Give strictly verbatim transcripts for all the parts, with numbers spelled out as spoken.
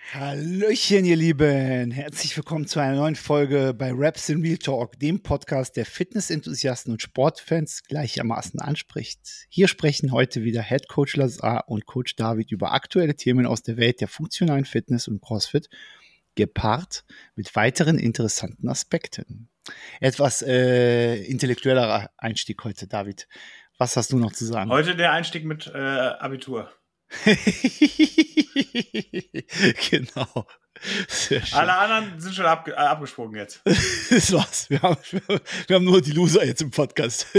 Hallöchen, ihr Lieben! Herzlich willkommen zu einer neuen Folge bei Raps in Real Talk, dem Podcast, der Fitnessenthusiasten und Sportfans gleichermaßen anspricht. Hier sprechen heute wieder Head Coach Lazar und Coach David über aktuelle Themen aus der Welt der funktionalen Fitness und CrossFit, gepaart mit weiteren interessanten Aspekten. Etwas äh, intellektuellerer Einstieg heute, David. Was hast du noch zu sagen? Heute der Einstieg mit äh, Abitur. Genau. Sehr schön. Alle anderen sind schon abge- äh, abgesprungen jetzt. Das war's. Wir haben, wir haben nur die Loser jetzt im Podcast.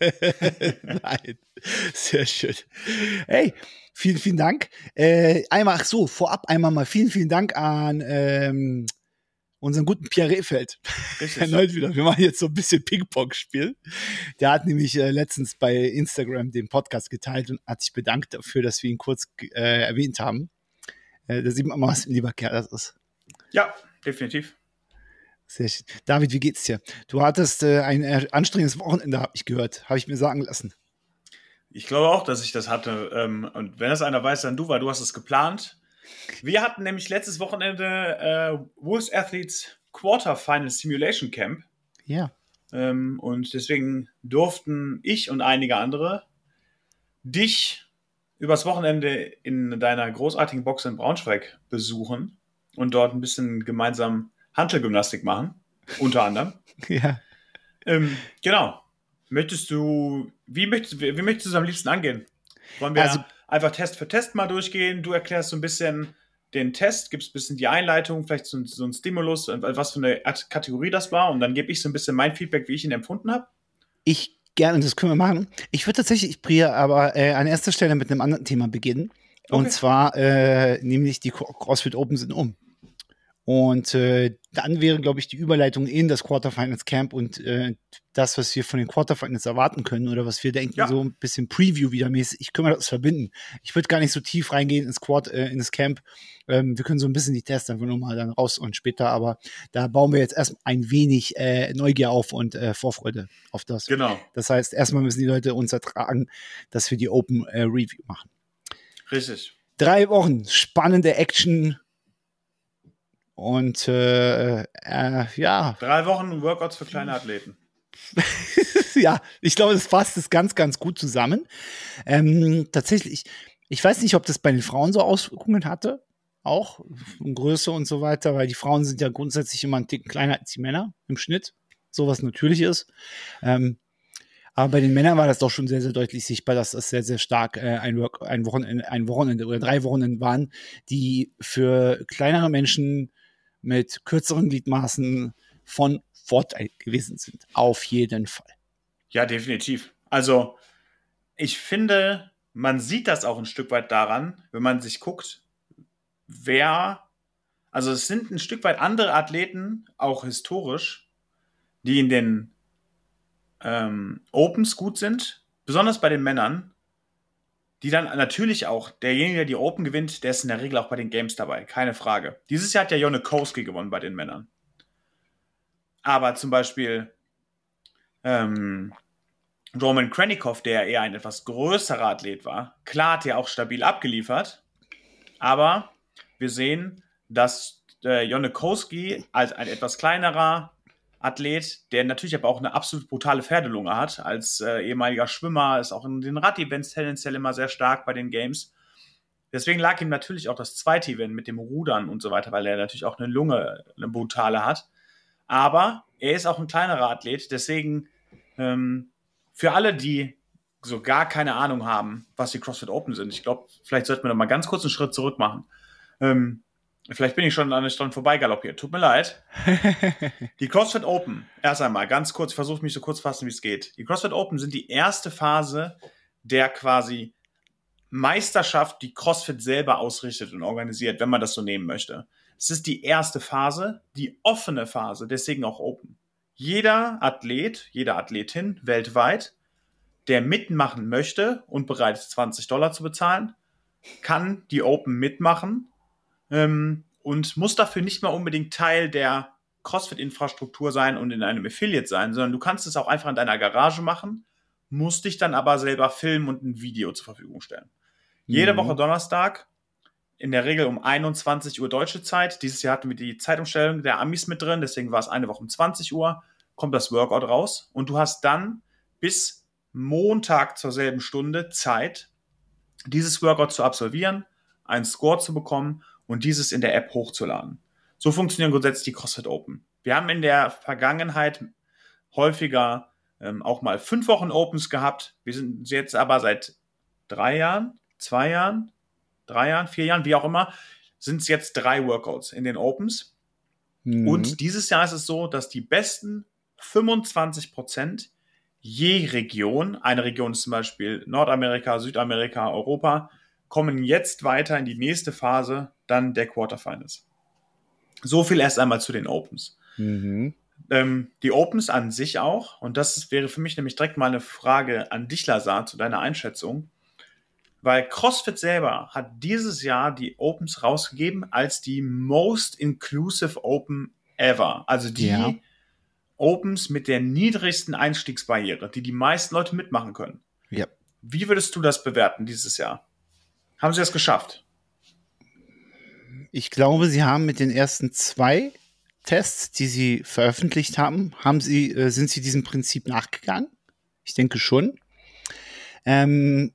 Nein. Sehr schön. Hey, vielen, vielen Dank. Äh, einmal, ach so, vorab einmal mal vielen, vielen Dank an ähm, unseren guten Pierre Rehfeld. Erneut wieder. Wir machen jetzt so ein bisschen Ping-Pong-Spiel. Der hat nämlich äh, letztens bei Instagram den Podcast geteilt und hat sich bedankt dafür, dass wir ihn kurz äh, erwähnt haben. Äh, da sieht man mal, was ein lieber Kerl das ist. Ja, definitiv. Sehr schön. David, wie geht's dir? Du hattest äh, ein äh, anstrengendes Wochenende, habe ich gehört. Habe ich mir sagen lassen. Ich glaube auch, dass ich das hatte. Ähm, und wenn das einer weiß, dann du, weil du hast es geplant. Wir hatten nämlich letztes Wochenende äh, Wolves Athletes Quarterfinal Simulation Camp. Ja. Ähm, und deswegen durften ich und einige andere dich übers Wochenende in deiner großartigen Box in Braunschweig besuchen und dort ein bisschen gemeinsam Hantelgymnastik machen, unter anderem. Ja. Ähm, genau. Möchtest du, wie möchtest, wie möchtest du es am liebsten angehen? Wollen wir Also- einfach Test für Test mal durchgehen? Du erklärst so ein bisschen den Test, gibst ein bisschen die Einleitung, vielleicht so, so ein Stimulus, was für eine Kategorie das war, und dann gebe ich so ein bisschen mein Feedback, wie ich ihn empfunden habe. Ich gerne, das können wir machen. Ich würde tatsächlich, ich Priya, aber äh, an erster Stelle mit einem anderen Thema beginnen. Okay. Und zwar, äh, nämlich die CrossFit Open sind um. Und äh, dann wäre, glaube ich, die Überleitung in das Quarterfinals Camp und äh, das, was wir von den Quarterfinals erwarten können oder was wir denken, Ja. so ein bisschen Preview wieder mäßig. Ich können wir das verbinden. Ich würde gar nicht so tief reingehen ins Quad, äh, in das Camp. Ähm, wir können so ein bisschen die Tests einfach nur mal dann raus und später, aber da bauen wir jetzt erst ein wenig äh, Neugier auf und äh, Vorfreude auf das. Genau. Das heißt, erstmal müssen die Leute uns ertragen, dass wir die Open äh, Review machen. Richtig. Drei Wochen spannende Action. Und äh, äh, ja. Drei Wochen Workouts für kleine Athleten. Ja, ich glaube, das fasst es ganz, ganz gut zusammen. Ähm, tatsächlich, ich weiß nicht, ob das bei den Frauen so Auswirkungen hatte, auch in Größe und so weiter, weil die Frauen sind ja grundsätzlich immer ein Ticken kleiner als die Männer im Schnitt, so was natürlich ist. Ähm, aber bei den Männern war das doch schon sehr, sehr deutlich sichtbar, dass das sehr, sehr stark äh, ein, Work, ein, Wochenende, ein Wochenende oder drei Wochenende waren, die für kleinere Menschen mit kürzeren Gliedmaßen von Vorteil gewesen sind. Auf jeden Fall. Ja, definitiv. Also, ich finde, man sieht das auch ein Stück weit daran, wenn man sich guckt, wer, also es sind ein Stück weit andere Athleten, auch historisch, die in den ähm, Opens gut sind, besonders bei den Männern, die dann natürlich auch, derjenige, der die Open gewinnt, der ist in der Regel auch bei den Games dabei, keine Frage. Dieses Jahr hat ja Jonne Koski gewonnen bei den Männern. Aber zum Beispiel ähm, Roman Krennikov, der eher ein etwas größerer Athlet war, klar hat er auch stabil abgeliefert, aber wir sehen, dass äh, Jonne Koski als ein etwas kleinerer Athlet, der natürlich aber auch eine absolut brutale Pferdelunge hat, als äh, ehemaliger Schwimmer, ist auch in den Rad-Events tendenziell immer sehr stark bei den Games. Deswegen lag ihm natürlich auch das zweite Event mit dem Rudern und so weiter, weil er natürlich auch eine Lunge, eine brutale hat. Aber er ist auch ein kleinerer Athlet, deswegen ähm, für alle, die so gar keine Ahnung haben, was die CrossFit Open sind, ich glaube, vielleicht sollten wir noch mal ganz kurz einen Schritt zurück machen. Ähm, Vielleicht bin ich schon an der Stunde vorbeigaloppiert. Tut mir leid. Die CrossFit Open, erst einmal ganz kurz, ich versuche mich so kurz zu fassen, wie es geht. Die CrossFit Open sind die erste Phase der quasi Meisterschaft, die CrossFit selber ausrichtet und organisiert, wenn man das so nehmen möchte. Es ist die erste Phase, die offene Phase, deswegen auch Open. Jeder Athlet, jede Athletin weltweit, der mitmachen möchte und bereit ist, zwanzig Dollar zu bezahlen, kann die Open mitmachen. Ähm, und muss dafür nicht mal unbedingt Teil der CrossFit-Infrastruktur sein und in einem Affiliate sein, sondern du kannst es auch einfach in deiner Garage machen, musst dich dann aber selber filmen und ein Video zur Verfügung stellen. Mhm. Jede Woche Donnerstag in der Regel um einundzwanzig Uhr deutsche Zeit. Dieses Jahr hatten wir die Zeitumstellung der Amis mit drin, deswegen war es eine Woche um zwanzig Uhr, kommt das Workout raus und du hast dann bis Montag zur selben Stunde Zeit, dieses Workout zu absolvieren, einen Score zu bekommen und dieses in der App hochzuladen. So funktionieren grundsätzlich die CrossFit Open. Wir haben in der Vergangenheit häufiger ähm, auch mal fünf Wochen Opens gehabt. Wir sind jetzt aber seit drei Jahren, zwei Jahren, drei Jahren, vier Jahren, wie auch immer, sind es jetzt drei Workouts in den Opens. Mhm. Und dieses Jahr ist es so, dass die besten fünfundzwanzig Prozent je Region, eine Region ist zum Beispiel Nordamerika, Südamerika, Europa, kommen jetzt weiter in die nächste Phase, dann der Quarterfinals. So viel erst einmal zu den Opens. Mhm. Ähm, die Opens an sich auch, und das wäre für mich nämlich direkt mal eine Frage an dich, Lazar, zu deiner Einschätzung, weil CrossFit selber hat dieses Jahr die Opens rausgegeben als die most inclusive Open ever. Also die ja. Opens mit der niedrigsten Einstiegsbarriere, die die meisten Leute mitmachen können. Ja. Wie würdest du das bewerten dieses Jahr? Haben sie das geschafft? Ich glaube, sie haben mit den ersten zwei Tests, die sie veröffentlicht haben, haben sie, äh, sind sie diesem Prinzip nachgegangen. Ich denke schon. Ähm,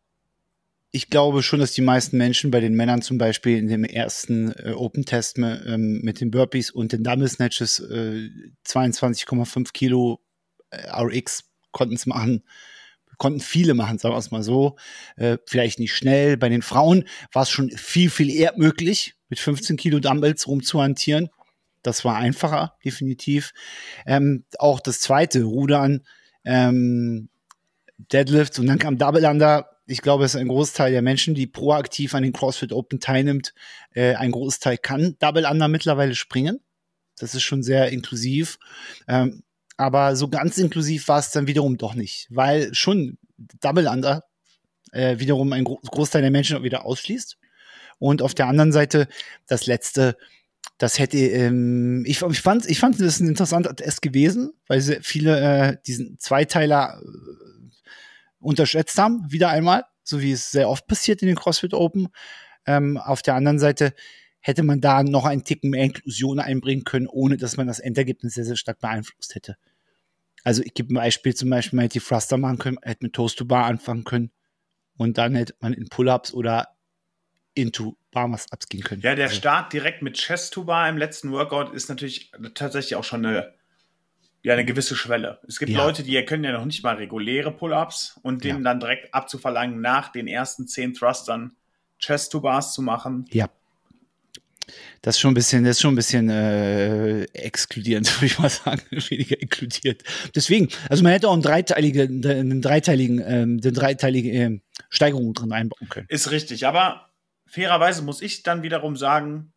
Ich glaube schon, dass die meisten Menschen bei den Männern zum Beispiel in dem ersten äh, Open-Test ähm, mit den Burpees und den Dumbbell Snatches äh, zweiundzwanzig Komma fünf Kilo äh, R X konnten es machen, konnten viele machen, sagen wir es mal so. Äh, vielleicht nicht schnell. Bei den Frauen war es schon viel, viel eher möglich, mit fünfzehn Kilo Dumbbells rumzuhantieren. Das war einfacher, definitiv. Ähm, auch das zweite, Rudern, ähm, Deadlifts und dann kam Double Under. Ich glaube, es ist ein Großteil der Menschen, die proaktiv an den CrossFit Open teilnimmt. Äh, ein Großteil kann Double Under mittlerweile springen. Das ist schon sehr inklusiv. Ähm, aber so ganz inklusiv war es dann wiederum doch nicht, weil schon Double Under äh, wiederum ein Gro- Großteil der Menschen auch wieder ausschließt. Und auf der anderen Seite das letzte, das hätte, ähm, ich, ich fand, ich fand das ein interessanter Test gewesen, weil sehr viele äh, diesen Zweiteiler äh, unterschätzt haben, wieder einmal, so wie es sehr oft passiert in den CrossFit Open. Ähm, auf der anderen Seite hätte man da noch einen Ticken mehr Inklusion einbringen können, ohne dass man das Endergebnis sehr, sehr stark beeinflusst hätte. Also ich gebe ein Beispiel, zum Beispiel, man hätte die Thruster machen können, hätte mit Toast to Bar anfangen können und dann hätte man in Pull-Ups oder into Bar Muscle-Ups gehen können. Ja, der also. Start direkt mit Chest to Bar im letzten Workout ist natürlich tatsächlich auch schon eine Ja, eine gewisse Schwelle. Es gibt ja. Leute, die können ja noch nicht mal reguläre Pull-Ups und denen ja. dann direkt abzuverlangen, nach den ersten zehn Thrustern Chest-to-Bars zu machen. Ja. Das ist schon ein bisschen, das ist schon ein bisschen äh, exkludierend, würde ich mal sagen, weniger inkludiert. Deswegen, also man hätte auch einen dreiteiligen, einen dreiteiligen, ähm, eine dreiteilige äh, Steigerung drin einbauen können. Ist richtig, aber fairerweise muss ich dann wiederum sagen,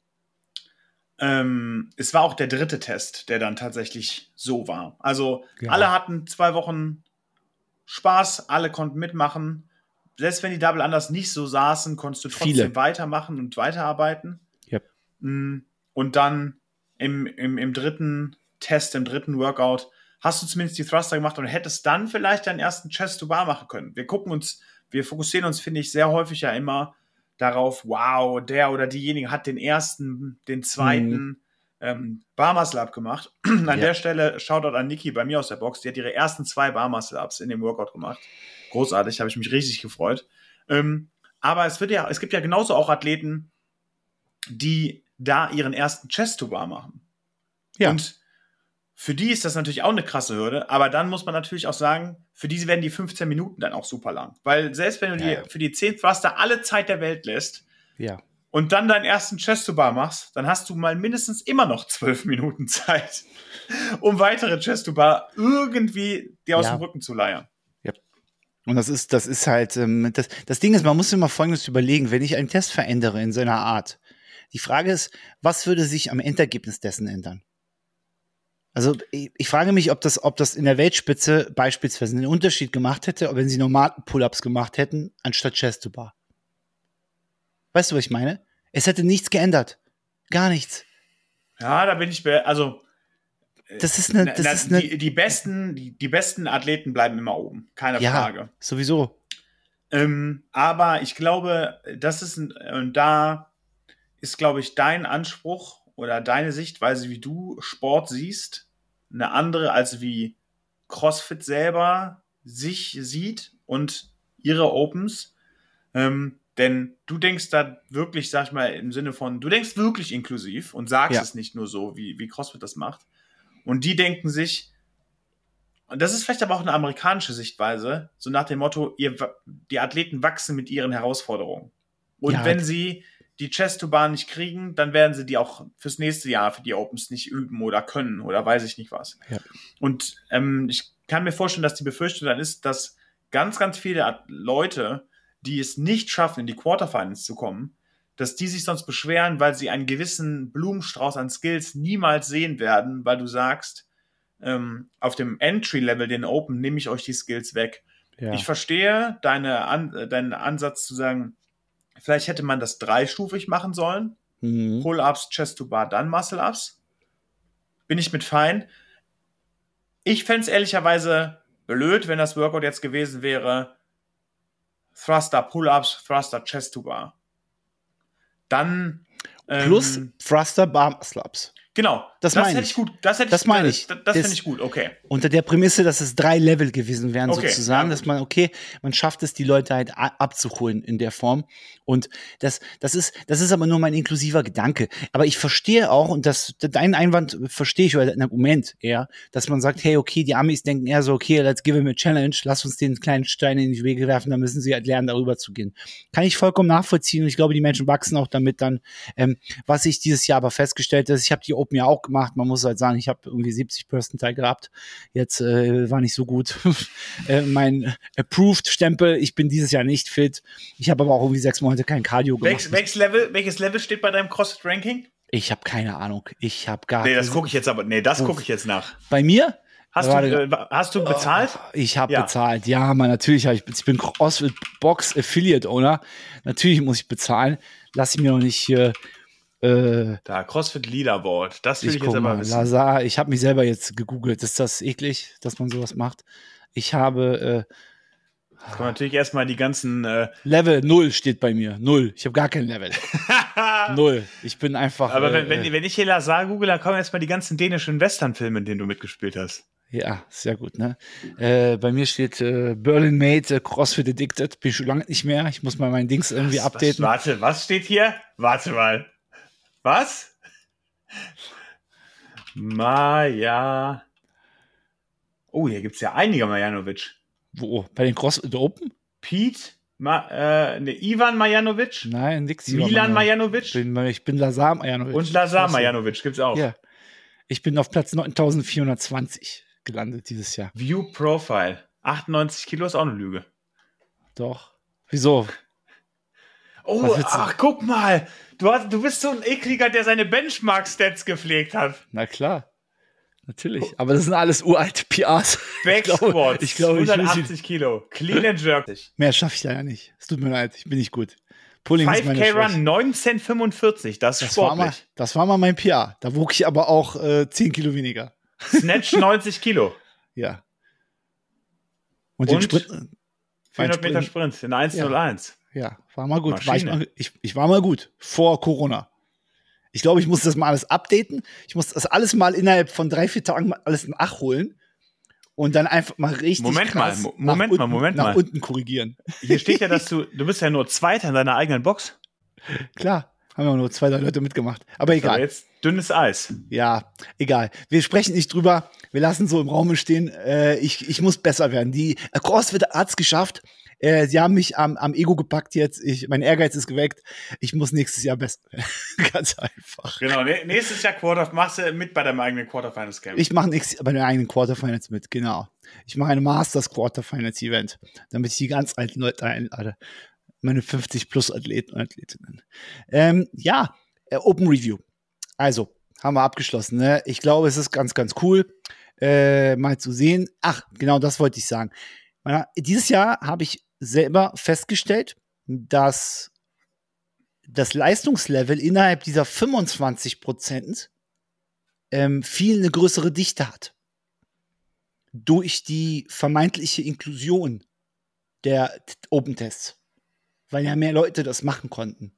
Ähm, es war auch der dritte Test, der dann tatsächlich so war. Also ja. alle hatten zwei Wochen Spaß, alle konnten mitmachen. Selbst wenn die Double Unders nicht so saßen, konntest du trotzdem Viele. weitermachen und weiterarbeiten. Yep. Und dann im, im, im dritten Test, im dritten Workout, hast du zumindest die Thruster gemacht und hättest dann vielleicht deinen ersten Chest-to-Bar machen können. Wir gucken uns, wir fokussieren uns, finde ich, sehr häufig ja immer darauf, wow, der oder diejenige hat den ersten, den zweiten mhm. ähm, Bar Muscle Up gemacht. An ja. der Stelle Shoutout an Niki bei mir aus der Box, die hat ihre ersten zwei Bar Muscle Ups in dem Workout gemacht. Großartig, habe ich mich richtig gefreut. Ähm, aber es wird ja, es gibt ja genauso auch Athleten, die da ihren ersten Chest to Bar machen. Ja. Und für die ist das natürlich auch eine krasse Hürde, aber dann muss man natürlich auch sagen, für die werden die fünfzehn Minuten dann auch super lang. Weil selbst wenn du ja, dir für die zehn Thruster alle Zeit der Welt lässt ja. und dann deinen ersten Chest-to-Bar machst, dann hast du mal mindestens immer noch zwölf Minuten Zeit, um weitere Chest-to-Bar irgendwie dir aus ja. dem Rücken zu leiern. Ja. Und das ist, das ist halt, ähm, das, das Ding ist, man muss sich mal Folgendes überlegen, wenn ich einen Test verändere in seiner Art. Die Frage ist, was würde sich am Endergebnis dessen ändern? Also ich, ich frage mich, ob das, ob das in der Weltspitze beispielsweise einen Unterschied gemacht hätte, wenn sie normale Pull-ups gemacht hätten, anstatt Chest-to-Bar. Weißt du, was ich meine? Es hätte nichts geändert. Gar nichts. Ja, da bin ich, be- also das ist eine, das na, ist eine die, die besten, die, die besten Athleten bleiben immer oben, keine ja, Frage. Sowieso. Ähm, aber ich glaube, das ist ein, und da ist, glaube ich, dein Anspruch oder deine Sichtweise, wie du Sport siehst, eine andere, als wie CrossFit selber sich sieht und ihre Opens. Ähm, denn du denkst da wirklich, sag ich mal, im Sinne von, du denkst wirklich inklusiv und sagst Ja. es nicht nur so, wie, wie CrossFit das macht. Und die denken sich, und das ist vielleicht aber auch eine amerikanische Sichtweise, so nach dem Motto, ihr, die Athleten wachsen mit ihren Herausforderungen. Und Ja, wenn sie die Chest-to-Bar nicht kriegen, dann werden sie die auch fürs nächste Jahr für die Opens nicht üben oder können oder weiß ich nicht was. Ja. Und ähm, ich kann mir vorstellen, dass die Befürchtung dann ist, dass ganz, ganz viele Leute, die es nicht schaffen, in die Quarterfinals zu kommen, dass die sich sonst beschweren, weil sie einen gewissen Blumenstrauß an Skills niemals sehen werden, weil du sagst, ähm, auf dem Entry-Level, den Open, nehme ich euch die Skills weg. Ja. Ich verstehe deine An äh, deinen Ansatz zu sagen, vielleicht hätte man das dreistufig machen sollen. Mhm. Pull-Ups, Chest-to-Bar, dann Muscle-Ups. Bin ich mit fein. Ich fände es ehrlicherweise blöd, wenn das Workout jetzt gewesen wäre, Thruster, Pull-Ups, Thruster, Chest-to-Bar. Dann Plus ähm, Thruster, Bar, Muscle-Ups. Genau, Das das meine hätte ich. ich gut. Das, hätte Das ich, meine ich. Das, das Das- finde ich gut, okay. Unter der Prämisse, dass es drei Level gewesen wären, Okay, sozusagen, ja, dass gut. man, okay, man schafft es, die Leute halt a- abzuholen in der Form. Und das, das ist, das ist aber nur mein inklusiver Gedanke. Aber ich verstehe auch, und das, deinen Einwand verstehe ich, oder ein Argument eher, dass man sagt, hey, okay, die Amis denken eher so, okay, let's give them a challenge, lass uns den kleinen Stein in die Wege werfen, dann müssen sie halt lernen, darüber zu gehen. Kann ich vollkommen nachvollziehen, und ich glaube, die Menschen wachsen auch damit dann. Ähm, was ich dieses Jahr aber festgestellt habe, ich habe die Open ja auch gemacht, man muss halt sagen, ich habe irgendwie siebzig Percentile gehabt. Jetzt äh, war nicht so gut. äh, mein Approved-Stempel, ich bin dieses Jahr nicht fit. Ich habe aber auch irgendwie sechs Monate kein Cardio gemacht. Welches, welches, Level, welches Level steht bei deinem CrossFit-Ranking? Ich habe keine Ahnung. Ich habe gar Nee, das gucke ich jetzt aber. Nee, das Oh. gucke ich jetzt nach. Bei mir? Hast Warte, du, äh, hast du bezahlt? Ich habe Ja. bezahlt. Ja, man, natürlich. Hab ich, ich bin CrossFit Box Affiliate Owner. Natürlich muss ich bezahlen. Lass ich mir noch nicht hier. Äh, Da, CrossFit Leaderboard. Das will ich ich, jetzt guck aber mal, wissen. Lazar, ich habe mich selber jetzt gegoogelt. Ist das eklig, dass man sowas macht? Ich habe äh, Jetzt kommen natürlich erstmal die ganzen. Äh, Level null steht bei mir. Null. Ich habe gar kein Level. Null. Ich bin einfach. aber äh, wenn, wenn, wenn ich hier Lazar google, dann kommen erstmal die ganzen dänischen Western-Filme, in denen du mitgespielt hast. Ja, sehr gut, ne? Äh, bei mir steht äh, Berlin Made, äh, CrossFit Addicted. Bin schon lange nicht mehr. Ich muss mal mein Dings irgendwie Was, updaten. Was, warte, was steht hier? Warte mal. Was? Maja. Oh, hier gibt es ja einige Majanovic. Wo? Bei den CrossFit Open? Pete, Ma, äh, ne, Ivan Majanovic, Nein, nix. Milan Majanovic. Majanovic Bin, ich bin Lazar Majanovic. und Lazar CrossFit. Majanovic gibt's auch. Ja. Ich bin auf Platz neuntausendvierhundertzwanzig gelandet dieses Jahr. View Profile. achtundneunzig Kilo ist auch eine Lüge. Doch. Wieso? Oh, Was willst du? ach, guck mal. Du, hast, du bist so ein Ekliger, der seine Benchmark-Stats gepflegt hat. Na klar. Natürlich. Aber das sind alles uralte P Rs. Back Ich glaube- Squats, ich glaube, ich muss hundertachtzig Kilo. Clean and Jerk. Mehr schaffe ich leider nicht. Es tut mir leid. Ich bin nicht gut. Pulling ist meine fünf K Schwäche. Run neunzehnhundertfünfundvierzig. Das ist Das war, mal, sportlich. das war mal mein P R. Da wog ich aber auch äh, zehn Kilo weniger. Snatch neunzig Kilo. Ja. Und, den Und Sprint. mein vierhundert Meter Sprint in eins null eins. Ja, war mal gut. War ich, Maschine. mal, ich, ich war mal gut. Vor Corona. Ich glaube, ich muss das mal alles updaten. Ich muss das alles mal innerhalb von drei, vier Tagen mal alles nachholen. Und dann einfach mal richtig Moment krass mal, Mo- Moment nach mal, unten, Moment nach mal. unten korrigieren. Hier steht ja, dass du, du bist ja nur Zweiter in deiner eigenen Box. Klar, haben ja nur zwei, drei Leute mitgemacht. Aber Aber egal. jetzt dünnes Eis. Ja, egal. Wir sprechen nicht drüber. Wir lassen so im Raum stehen. Äh, ich, ich muss besser werden. Die äh, CrossFit hat's geschafft. Äh, sie haben mich am, am Ego gepackt jetzt. Ich, mein Ehrgeiz ist geweckt. Ich muss nächstes Jahr besser werden. Ganz einfach. Genau, nä- nächstes Jahr Quarter, machst du mit bei deinem eigenen Quarterfinals Camp. Ich mache nächstes Jahr bei den eigenen Quarterfinals mit, genau. Ich mache ein Masters Quarterfinals Event, damit ich die ganz alten Leute einlade. Meine fünfzig plus Athleten und Athletinnen. Ähm, ja, äh, Open Review. Also, haben wir abgeschlossen. Ne? Ich glaube, es ist ganz, ganz cool, äh, mal zu sehen. Ach, genau das wollte ich sagen. Meine, dieses Jahr habe ich selber festgestellt, dass das Leistungslevel innerhalb dieser fünfundzwanzig Prozent ähm, viel eine größere Dichte hat. Durch die vermeintliche Inklusion der Open-Tests, weil ja mehr Leute das machen konnten.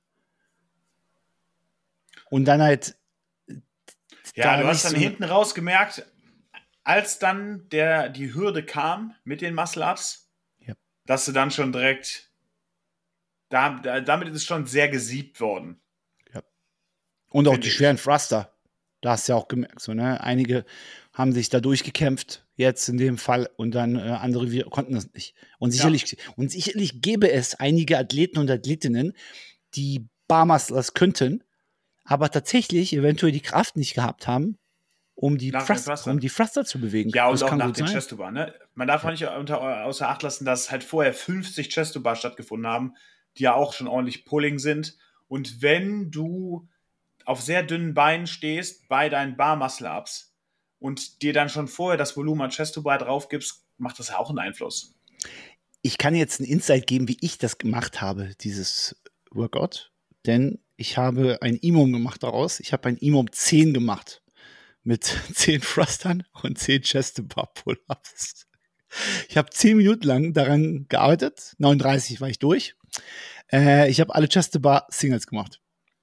Und dann halt Ja, da du hast nicht dann so- hinten raus gemerkt, als dann der, die Hürde kam mit den Muscle-Ups, Ja. dass du dann schon direkt, da, da, damit ist es schon sehr gesiebt worden. Und auch Finde die ich. schweren Thruster. Da hast du ja auch gemerkt, so, ne? Einige haben sich da durchgekämpft, jetzt in dem Fall, und dann äh, andere wir konnten das nicht. Und sicherlich, und sicherlich gäbe es einige Athleten und Athletinnen, die Barmusclers könnten, aber tatsächlich eventuell die Kraft nicht gehabt haben, um die, Nach den Thrust, Thruster. um die Thruster zu bewegen. Ja, und das auch kann nach gut den sein. Chest-to-Bar. Ne? Man darf auch nicht unter, außer Acht lassen, dass halt vorher fünfzig Chest-to-Bar stattgefunden haben, die ja auch schon ordentlich Pulling sind. Und wenn du auf sehr dünnen Beinen stehst bei deinen Bar-Muscle-Ups und dir dann schon vorher das Volumen an Chest-to-Bar drauf gibst, macht das ja auch einen Einfluss. Ich kann jetzt einen Insight geben, wie ich das gemacht habe, dieses Workout. Denn ich habe ein Imom gemacht daraus. Ich habe ein Imom zehn gemacht. Mit zehn Thrustern und zehn Chest-to-Bar-Pull-Ups. Ich habe zehn Minuten lang daran gearbeitet. neununddreißig war ich durch. Äh, ich habe alle Chest-to-Bar-Singles gemacht.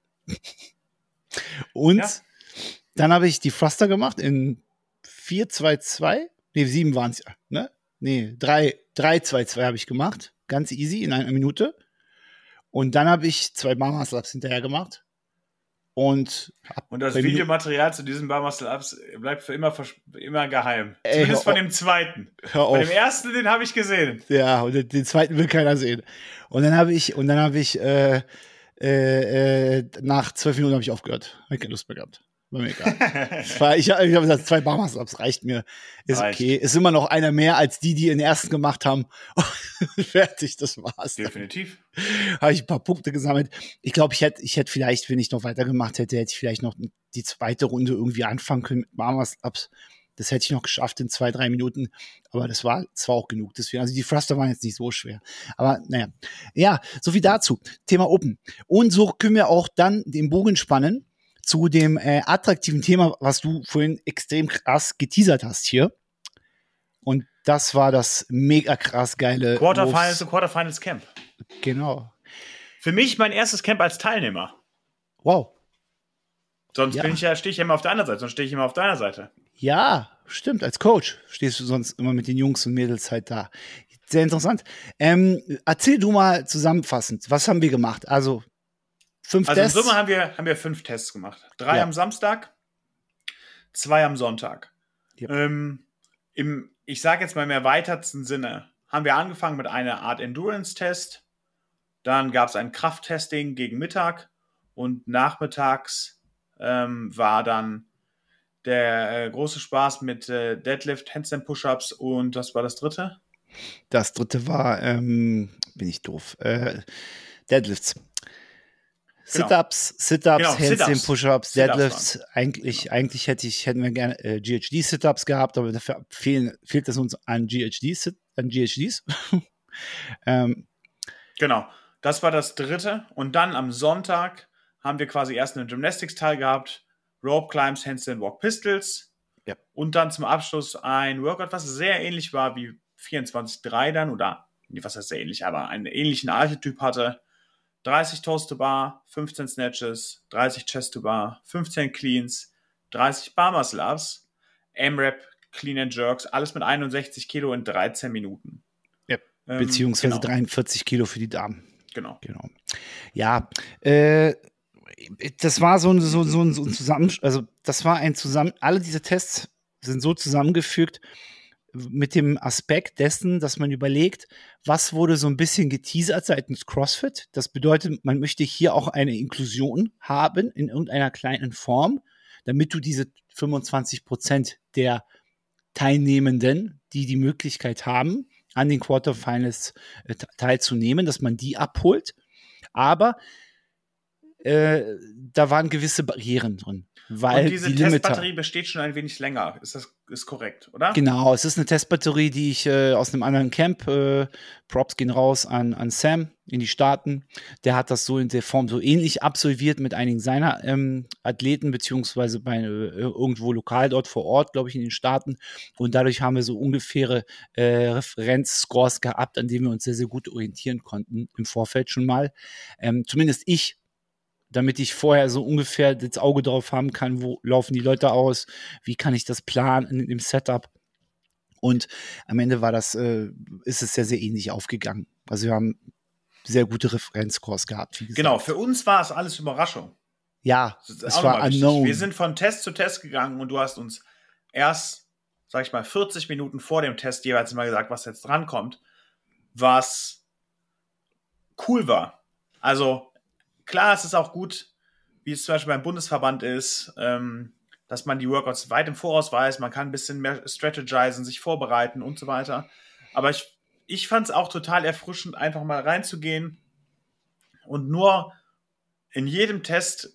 Und Ja. dann habe ich die Thruster gemacht in vier zwei zwei. Nee, sieben waren es ja. Ne? Nee, drei zwei zwei habe ich gemacht. Ganz easy in einer Minute. Und dann habe ich zwei Bar-Muscle-Ups hinterher gemacht. Und, Und das bei Videomaterial zu diesen Bar-Muscle-Ups bleibt für immer, immer geheim. Ey, Zumindest hör von dem zweiten. Hör auf. Bei dem ersten, den habe ich gesehen. Ja, und den, den zweiten will keiner sehen. Und dann habe ich, und dann habe ich, äh, äh, äh, nach zwölf Minuten habe ich aufgehört. Habe keine Lust mehr gehabt. War mir egal. Es war, ich ich habe gesagt, zwei Barmuscle-Ups reicht mir. Ist Reicht. okay. Ist immer noch einer mehr als die, die den ersten gemacht haben. Fertig, das war's. Definitiv. Habe ich ein paar Punkte gesammelt. Ich glaube, ich hätte, ich hätte vielleicht, wenn ich noch weitergemacht hätte, hätte ich vielleicht noch die zweite Runde irgendwie anfangen können mit Barmuscle-Ups. Das hätte ich noch geschafft in zwei, drei Minuten. Aber das war zwar auch genug. Deswegen, also die Thruster waren jetzt nicht so schwer. Aber naja. Ja, so viel dazu. Thema Open. Und so können wir auch dann den Bogen spannen zu dem äh, attraktiven Thema, was du vorhin extrem krass geteasert hast hier. Und das war das mega krass geile Quarterfinals Wolves- und Quarterfinals Camp. Genau. Für mich mein erstes Camp als Teilnehmer. Wow. Sonst Ja. bin ich ja, stehe ich ja immer auf der anderen Seite, sonst stehe ich immer auf deiner Seite. Ja, stimmt. Als Coach stehst du sonst immer mit den Jungs und Mädels halt da. Sehr interessant. Ähm, erzähl du mal zusammenfassend, was haben wir gemacht? Also fünf Also Tests. in Summe haben wir, haben wir fünf Tests gemacht. Drei Ja. am Samstag, zwei am Sonntag. Ja. Ähm, im, ich sage jetzt mal im erweiterten Sinne, haben wir angefangen mit einer Art Endurance-Test. Dann gab es ein Krafttesting gegen Mittag und nachmittags ähm, war dann der äh, große Spaß mit äh, Deadlift, Handstand Push-Ups und was war das dritte? Das dritte war, ähm, bin ich doof, äh, Deadlifts. Genau. Sit-Ups, Sit-Ups, Genau, Handstand Sit-Ups. Push-Ups, Sit-Ups Deadlifts. Eigentlich, eigentlich hätte ich, hätten wir gerne äh, G H D-Sit-Ups gehabt, aber dafür fehlen, fehlt es uns an G H D-Sit, an G H Ds. ähm, Genau, das war das dritte. Und dann am Sonntag haben wir quasi erst einen Gymnastics-Teil gehabt, Rope Climbs, Handstand Walk Pistols. Ja. Und dann zum Abschluss ein Workout, was sehr ähnlich war wie vierundzwanzig drei dann, oder, nee, was heißt sehr ähnlich, aber einen ähnlichen Archetyp hatte. dreißig Toes to Bar, fünfzehn Snatches, dreißig Chest to Bar, fünfzehn Cleans, dreißig Bar Muscle Ups, M-Rap, Clean and Jerks, alles mit einundsechzig Kilo in dreizehn Minuten. Ja. Ähm, beziehungsweise genau. dreiundvierzig Kilo für die Damen. Genau. Genau. Ja, äh, das war so ein, so, so, ein, so ein Zusammen, also das war ein Zusammen, alle diese Tests sind so zusammengefügt mit dem Aspekt dessen, dass man überlegt, was wurde so ein bisschen geteasert seitens CrossFit. Das bedeutet, man möchte hier auch eine Inklusion haben in irgendeiner kleinen Form, damit du diese fünfundzwanzig Prozent der Teilnehmenden, die die Möglichkeit haben, an den Quarterfinals äh, teilzunehmen, dass man die abholt. Aber äh, da waren gewisse Barrieren drin. Weil und diese die Limiter, Testbatterie besteht schon ein wenig länger. Ist das ist korrekt, oder? genau, es ist eine Testbatterie, die ich äh, aus einem anderen Camp, äh, Props gehen raus an, an Sam in die Staaten. Der hat das so in der Form so ähnlich absolviert mit einigen seiner ähm, Athleten, beziehungsweise bei äh, irgendwo lokal dort vor Ort, glaube ich, in den Staaten. Und dadurch haben wir so ungefähre äh, Referenzscores gehabt, an denen wir uns sehr, sehr gut orientieren konnten im Vorfeld schon mal. Ähm, zumindest ich, damit ich vorher so ungefähr das Auge drauf haben kann, wo laufen die Leute aus, wie kann ich das planen in dem Setup. Und am Ende war das, äh, ist es sehr, sehr ähnlich aufgegangen. Also wir haben sehr gute Referenzscores gehabt. Wie gesagt. Genau, für uns war es alles Überraschung. Ja, es war unknown. Wir sind von Test zu Test gegangen und du hast uns erst, sag ich mal, vierzig Minuten vor dem Test jeweils mal gesagt, was jetzt drankommt, was cool war. Also klar, es ist auch gut, wie es zum Beispiel beim Bundesverband ist, ähm, dass man die Workouts weit im Voraus weiß, man kann ein bisschen mehr strategisen, sich vorbereiten und so weiter. Aber ich, ich fand es auch total erfrischend, einfach mal reinzugehen und nur in jedem Test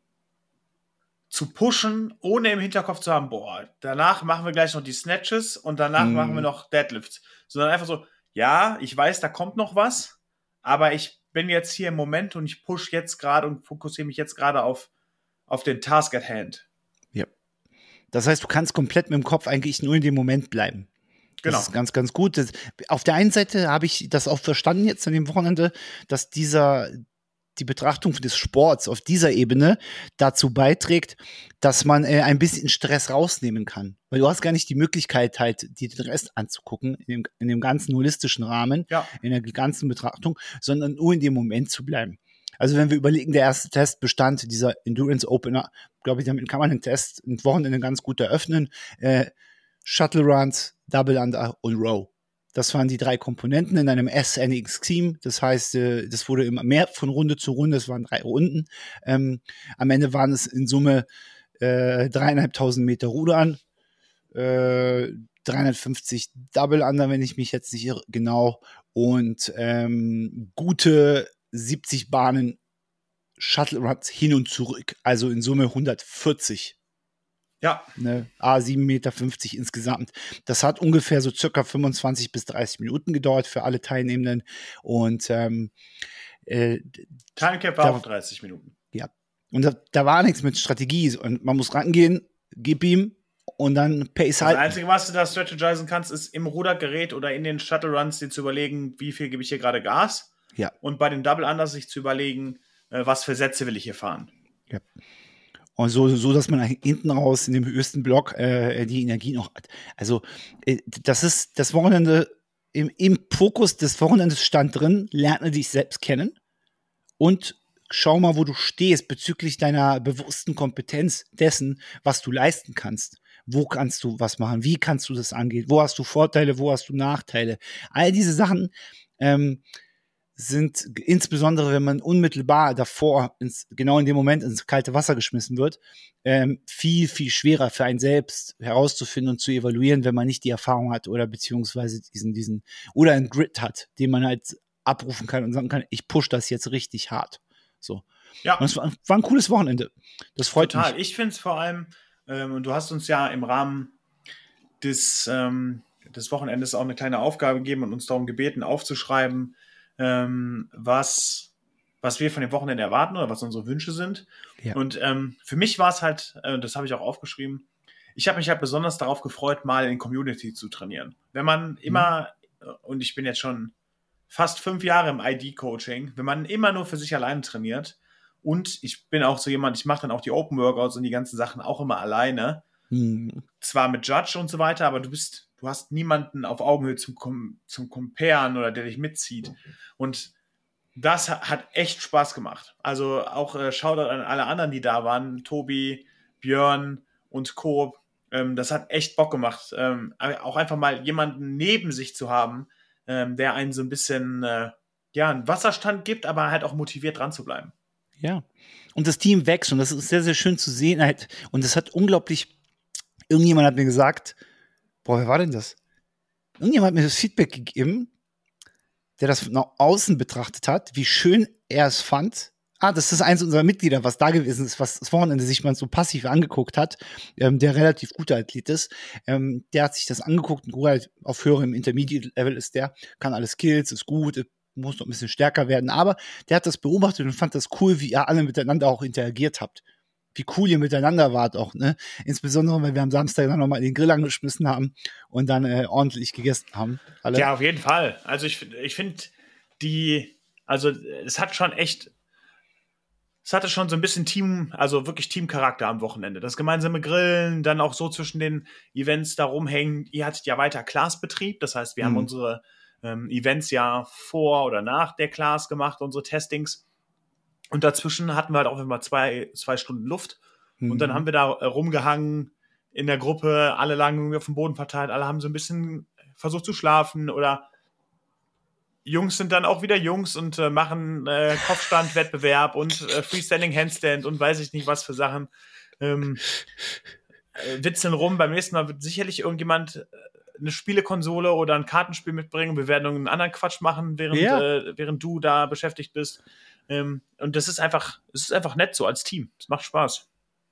zu pushen, ohne im Hinterkopf zu haben, boah, danach machen wir gleich noch die Snatches und danach mm. machen wir noch Deadlifts. Sondern einfach so, ja, ich weiß, da kommt noch was, aber ich bin jetzt hier im Moment und ich push jetzt gerade und fokussiere mich jetzt gerade auf, auf den Task at hand. Ja. Das heißt, du kannst komplett mit dem Kopf eigentlich nur in dem Moment bleiben. Das Genau. ist ganz, ganz gut. Das, auf der einen Seite habe ich das auch verstanden jetzt an dem Wochenende, dass dieser, die Betrachtung des Sports auf dieser Ebene dazu beiträgt, dass man äh, ein bisschen Stress rausnehmen kann. Weil du hast gar nicht die Möglichkeit, halt dir den Rest anzugucken, in dem, in dem ganzen holistischen Rahmen, ja. in der ganzen Betrachtung, sondern nur in dem Moment zu bleiben. Also wenn wir überlegen, der erste Test bestand, dieser Endurance Opener, glaube ich, damit kann man den Test ein Wochenende ganz gut eröffnen. Äh, Shuttle Runs, Double Under und Row. Das waren die drei Komponenten in einem S N X-Team. Das heißt, äh, das wurde immer mehr von Runde zu Runde. Es waren drei Runden. Ähm, am Ende waren es in Summe äh, dreieinhalbtausend Meter Rudern, äh, dreihundertfünfzig Double Under, wenn ich mich jetzt nicht irre, genau, und ähm, gute siebzig Bahnen Shuttle Runs hin und zurück. Also in Summe hundertvierzig. Ja. Ne, A, sieben Meter fünfzig insgesamt. Das hat ungefähr so circa fünfundzwanzig bis dreißig Minuten gedauert für alle Teilnehmenden. Und ähm, äh, Timecap war auch dreißig Minuten. Ja. Und da, da war nichts mit Strategie. Und man muss rangehen, gib ihm und dann Pace halten. Das Einzige, was du da strategisen kannst, ist im Rudergerät oder in den Shuttle Runs dir zu überlegen, wie viel gebe ich hier gerade Gas. Ja. Und bei den Double Unders sich zu überlegen, äh, was für Sätze will ich hier fahren. Ja. Und so, so, dass man hinten raus in dem höchsten Block äh, die Energie noch hat. Also, äh, das ist das Wochenende, im, im Fokus des Wochenendes stand drin, lerne dich selbst kennen und schau mal, wo du stehst bezüglich deiner bewussten Kompetenz dessen, was du leisten kannst. Wo kannst du was machen? Wie kannst du das angehen? Wo hast du Vorteile? Wo hast du Nachteile? All diese Sachen ähm, sind insbesondere, wenn man unmittelbar davor, ins, genau in dem Moment ins kalte Wasser geschmissen wird, ähm, viel, viel schwerer für einen selbst herauszufinden und zu evaluieren, wenn man nicht die Erfahrung hat oder beziehungsweise diesen, diesen, oder einen Grit hat, den man halt abrufen kann und sagen kann, ich push das jetzt richtig hart. So. Ja. Und es war, war ein cooles Wochenende. Das freut Total. mich. Ich finde es vor allem, ähm, und du hast uns ja im Rahmen des, ähm, des Wochenendes auch eine kleine Aufgabe gegeben und uns darum gebeten, aufzuschreiben, ähm, was, was wir von dem Wochenende erwarten oder was unsere Wünsche sind. Ja. Und ähm, für mich war es halt, äh, das habe ich auch aufgeschrieben, ich habe mich halt besonders darauf gefreut, mal in Community zu trainieren. Wenn man immer, mhm. und ich bin jetzt schon fast fünf Jahre im I D-Coaching, wenn man immer nur für sich alleine trainiert, und ich bin auch so jemand, ich mache dann auch die Open Workouts und die ganzen Sachen auch immer alleine. Mhm. Zwar mit Judge und so weiter, aber du bist, du hast niemanden auf Augenhöhe zum, zum Comparen oder der dich mitzieht. Und das hat echt Spaß gemacht. Also auch äh, Shoutout an alle anderen, die da waren. Tobi, Björn und Co. Ähm, das hat echt Bock gemacht. Ähm, auch einfach mal jemanden neben sich zu haben, ähm, der einen so ein bisschen äh, ja, einen Wasserstand gibt, aber halt auch motiviert dran zu bleiben. Ja, und das Team wächst und das ist sehr, sehr schön zu sehen. Halt. Und es hat unglaublich, irgendjemand hat mir gesagt, boah, wer war denn das? Irgendjemand hat mir das Feedback gegeben, der das nach außen betrachtet hat, wie schön er es fand, Ah, das ist eins unserer Mitglieder, was da gewesen ist, was das Wochenende sich mal so passiv angeguckt hat, ähm, der relativ guter Athlet ist. Ähm, der hat sich das angeguckt, ein halt auf höherem Intermediate-Level ist der, kann alle Skills, ist gut, muss noch ein bisschen stärker werden, aber der hat das beobachtet und fand das cool, wie ihr alle miteinander auch interagiert habt. Wie cool ihr miteinander wart auch, ne? Insbesondere, weil wir am Samstag dann nochmal den Grill angeschmissen haben und dann äh, ordentlich gegessen haben. Alle. Ja, auf jeden Fall. Also ich, ich finde, die, also es hat schon echt, es hatte schon so ein bisschen Team, also wirklich Teamcharakter am Wochenende. Das gemeinsame Grillen, dann auch so zwischen den Events da rumhängen. Ihr hattet ja weiter Class-Betrieb, das heißt, wir mhm. haben unsere ähm, Events ja vor oder nach der Class gemacht, unsere Testings. Und dazwischen hatten wir halt auch immer zwei, zwei Stunden Luft. Mhm. Und dann haben wir da äh, rumgehangen in der Gruppe, alle lagen irgendwie auf dem Boden verteilt, alle haben so ein bisschen versucht zu schlafen oder Jungs sind dann auch wieder Jungs und äh, machen äh, Kopfstand-Wettbewerb und äh, Freestanding Handstand und weiß ich nicht was für Sachen. Ähm, äh, witzeln rum. Beim nächsten Mal wird sicherlich irgendjemand äh, eine Spielekonsole oder ein Kartenspiel mitbringen. Wir werden einen anderen Quatsch machen, während, ja. äh, während du da beschäftigt bist. Ähm, und das ist einfach, es ist einfach nett so als Team. Es macht Spaß.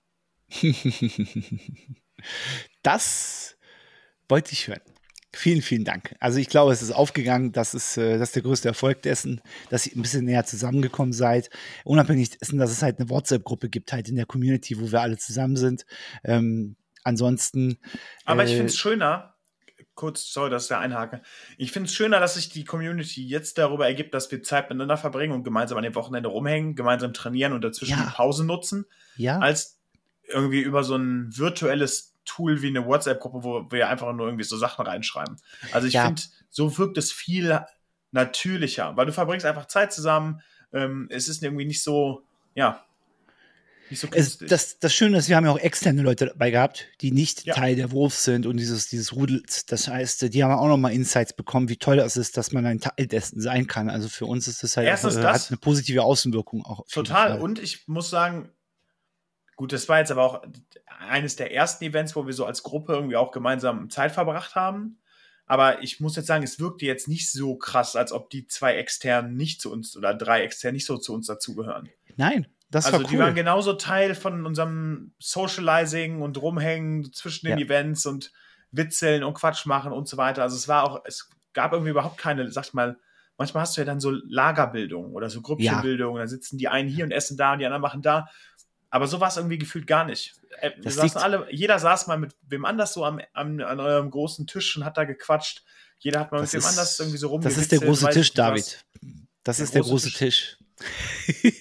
Das wollte ich hören. Vielen, vielen Dank. Also ich glaube, es ist aufgegangen, das ist, äh, das ist der größte Erfolg dessen, dass ihr ein bisschen näher zusammengekommen seid. Unabhängig dessen, dass es halt eine WhatsApp-Gruppe gibt, halt in der Community, wo wir alle zusammen sind. Ähm, ansonsten. Aber äh, ich finde es schöner, kurz, sorry, dass ich da einhake, ich finde es schöner, dass sich die Community jetzt darüber ergibt, dass wir Zeit miteinander verbringen und gemeinsam an dem Wochenende rumhängen, gemeinsam trainieren und dazwischen ja. die Pause nutzen, ja. als irgendwie über so ein virtuelles Tool wie eine WhatsApp-Gruppe, wo wir einfach nur irgendwie so Sachen reinschreiben. Also ich ja. finde, so wirkt es viel natürlicher, weil du verbringst einfach Zeit zusammen. Ähm, es ist irgendwie nicht so, ja, nicht so es, das, das Schöne ist, wir haben ja auch externe Leute dabei gehabt, die nicht ja. Teil der Wurf sind und dieses, dieses Rudels. Das heißt, die haben auch nochmal Insights bekommen, wie toll das ist, dass man ein Teil dessen sein kann. Also für uns ist das halt Erstens auch, äh, das, hat eine positive Außenwirkung auch. Total. Und ich muss sagen, gut, das war jetzt aber auch eines der ersten Events, wo wir so als Gruppe irgendwie auch gemeinsam Zeit verbracht haben. Aber ich muss jetzt sagen, es wirkte jetzt nicht so krass, als ob die zwei externen nicht zu uns oder drei externen nicht so zu uns dazugehören. Nein, das also war cool. Die waren genauso Teil von unserem Socializing und Rumhängen zwischen den ja. Events und Witzeln und Quatsch machen und so weiter. Also es war auch, es gab irgendwie überhaupt keine, sag ich mal, manchmal hast du ja dann so Lagerbildung oder so Gruppchenbildung. Ja. Da sitzen die einen hier und essen da und die anderen machen da. Aber so war es irgendwie gefühlt gar nicht. Wir saßen alle, jeder saß mal mit wem anders so am, am, an eurem großen Tisch und hat da gequatscht. Jeder hat mal das mit wem ist, anders irgendwie so rumgewitzelt. Das ist der große Tisch, David. Das der ist der große Tisch. Tisch.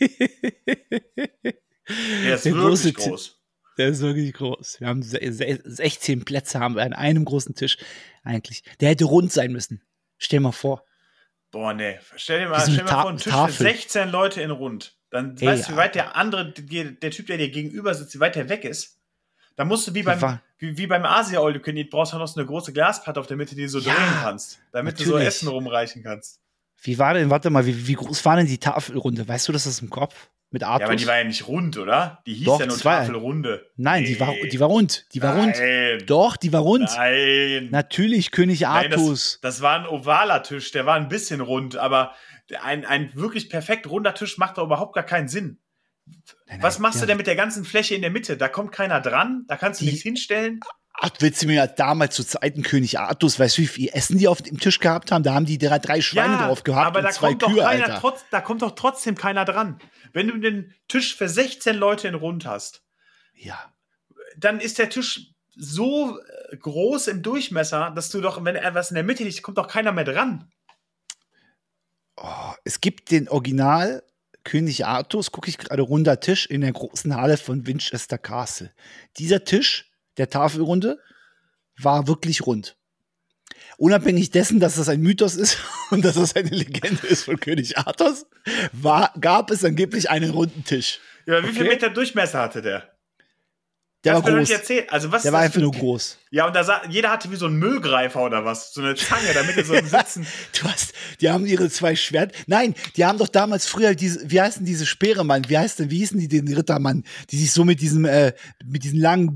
Der ist der wirklich groß. Der ist wirklich groß. Wir haben sechzehn Plätze haben wir an einem großen Tisch eigentlich. Der hätte rund sein müssen. Stell mal vor. Boah, nee. Stell dir mal, stell dir mal vor, einen Tisch Tafel. Für sechzehn Leute in rund. Dann Ey, weißt du, wie weit der andere, der Typ, der dir gegenüber sitzt, wie weit der weg ist. Da musst du wie beim, wie, wie beim Asia-All-You-Can-Eat, brauchst du noch so eine große Glasplatte auf der Mitte, die du so ja, drehen kannst, damit natürlich. Du so Essen rumreichen kannst. Wie war denn, warte mal, wie, wie groß war denn die Tafelrunde? Weißt du das ist im Kopf? Mit Artus? Ja, aber die war ja nicht rund, oder? Die hieß Doch, ja nur Tafelrunde. Nein, nee. die, war, die war rund. Die war Nein. rund. Doch, die war rund. Nein. Natürlich, König Artus. Nein, das, das war ein ovaler Tisch, der war ein bisschen rund, aber ein, ein wirklich perfekt runder Tisch macht doch überhaupt gar keinen Sinn. Nein, nein, Was machst ja. du denn mit der ganzen Fläche in der Mitte? Da kommt keiner dran, da kannst du die, nichts hinstellen. Ach, willst du mir ja damals zu Zeiten König Artus, weißt du, wie viel Essen die auf dem Tisch gehabt haben? Da haben die drei, drei Schweine ja, drauf gehabt aber und da zwei kommt doch Kühe, keiner Alter. Trotz, da kommt doch trotzdem keiner dran. Wenn du den Tisch für sechzehn Leute in rund hast, ja. dann ist der Tisch so groß im Durchmesser, dass du doch, wenn etwas in der Mitte liegt, kommt doch keiner mehr dran. Oh, es gibt den Original König Artus, gucke ich gerade, runder Tisch in der großen Halle von Winchester Castle. Dieser Tisch, der Tafelrunde, war wirklich rund. Unabhängig dessen, dass das ein Mythos ist und dass das eine Legende ist von König Artus, war, gab es angeblich einen runden Tisch. Ja, wie okay? viel Meter Durchmesser hatte der? Der das war groß. Erzählt. Also was der war einfach nur groß. Ja, und da sah, jeder hatte wie so einen Müllgreifer oder was. So eine Zange, damit er so im Sitzen. Du hast, die haben ihre zwei Schwert. Nein, die haben doch damals früher diese, wie heißen diese Speere, Mann? Wie heißt denn, wie hießen die den Rittermann? Die sich so mit diesem, äh, mit diesen langen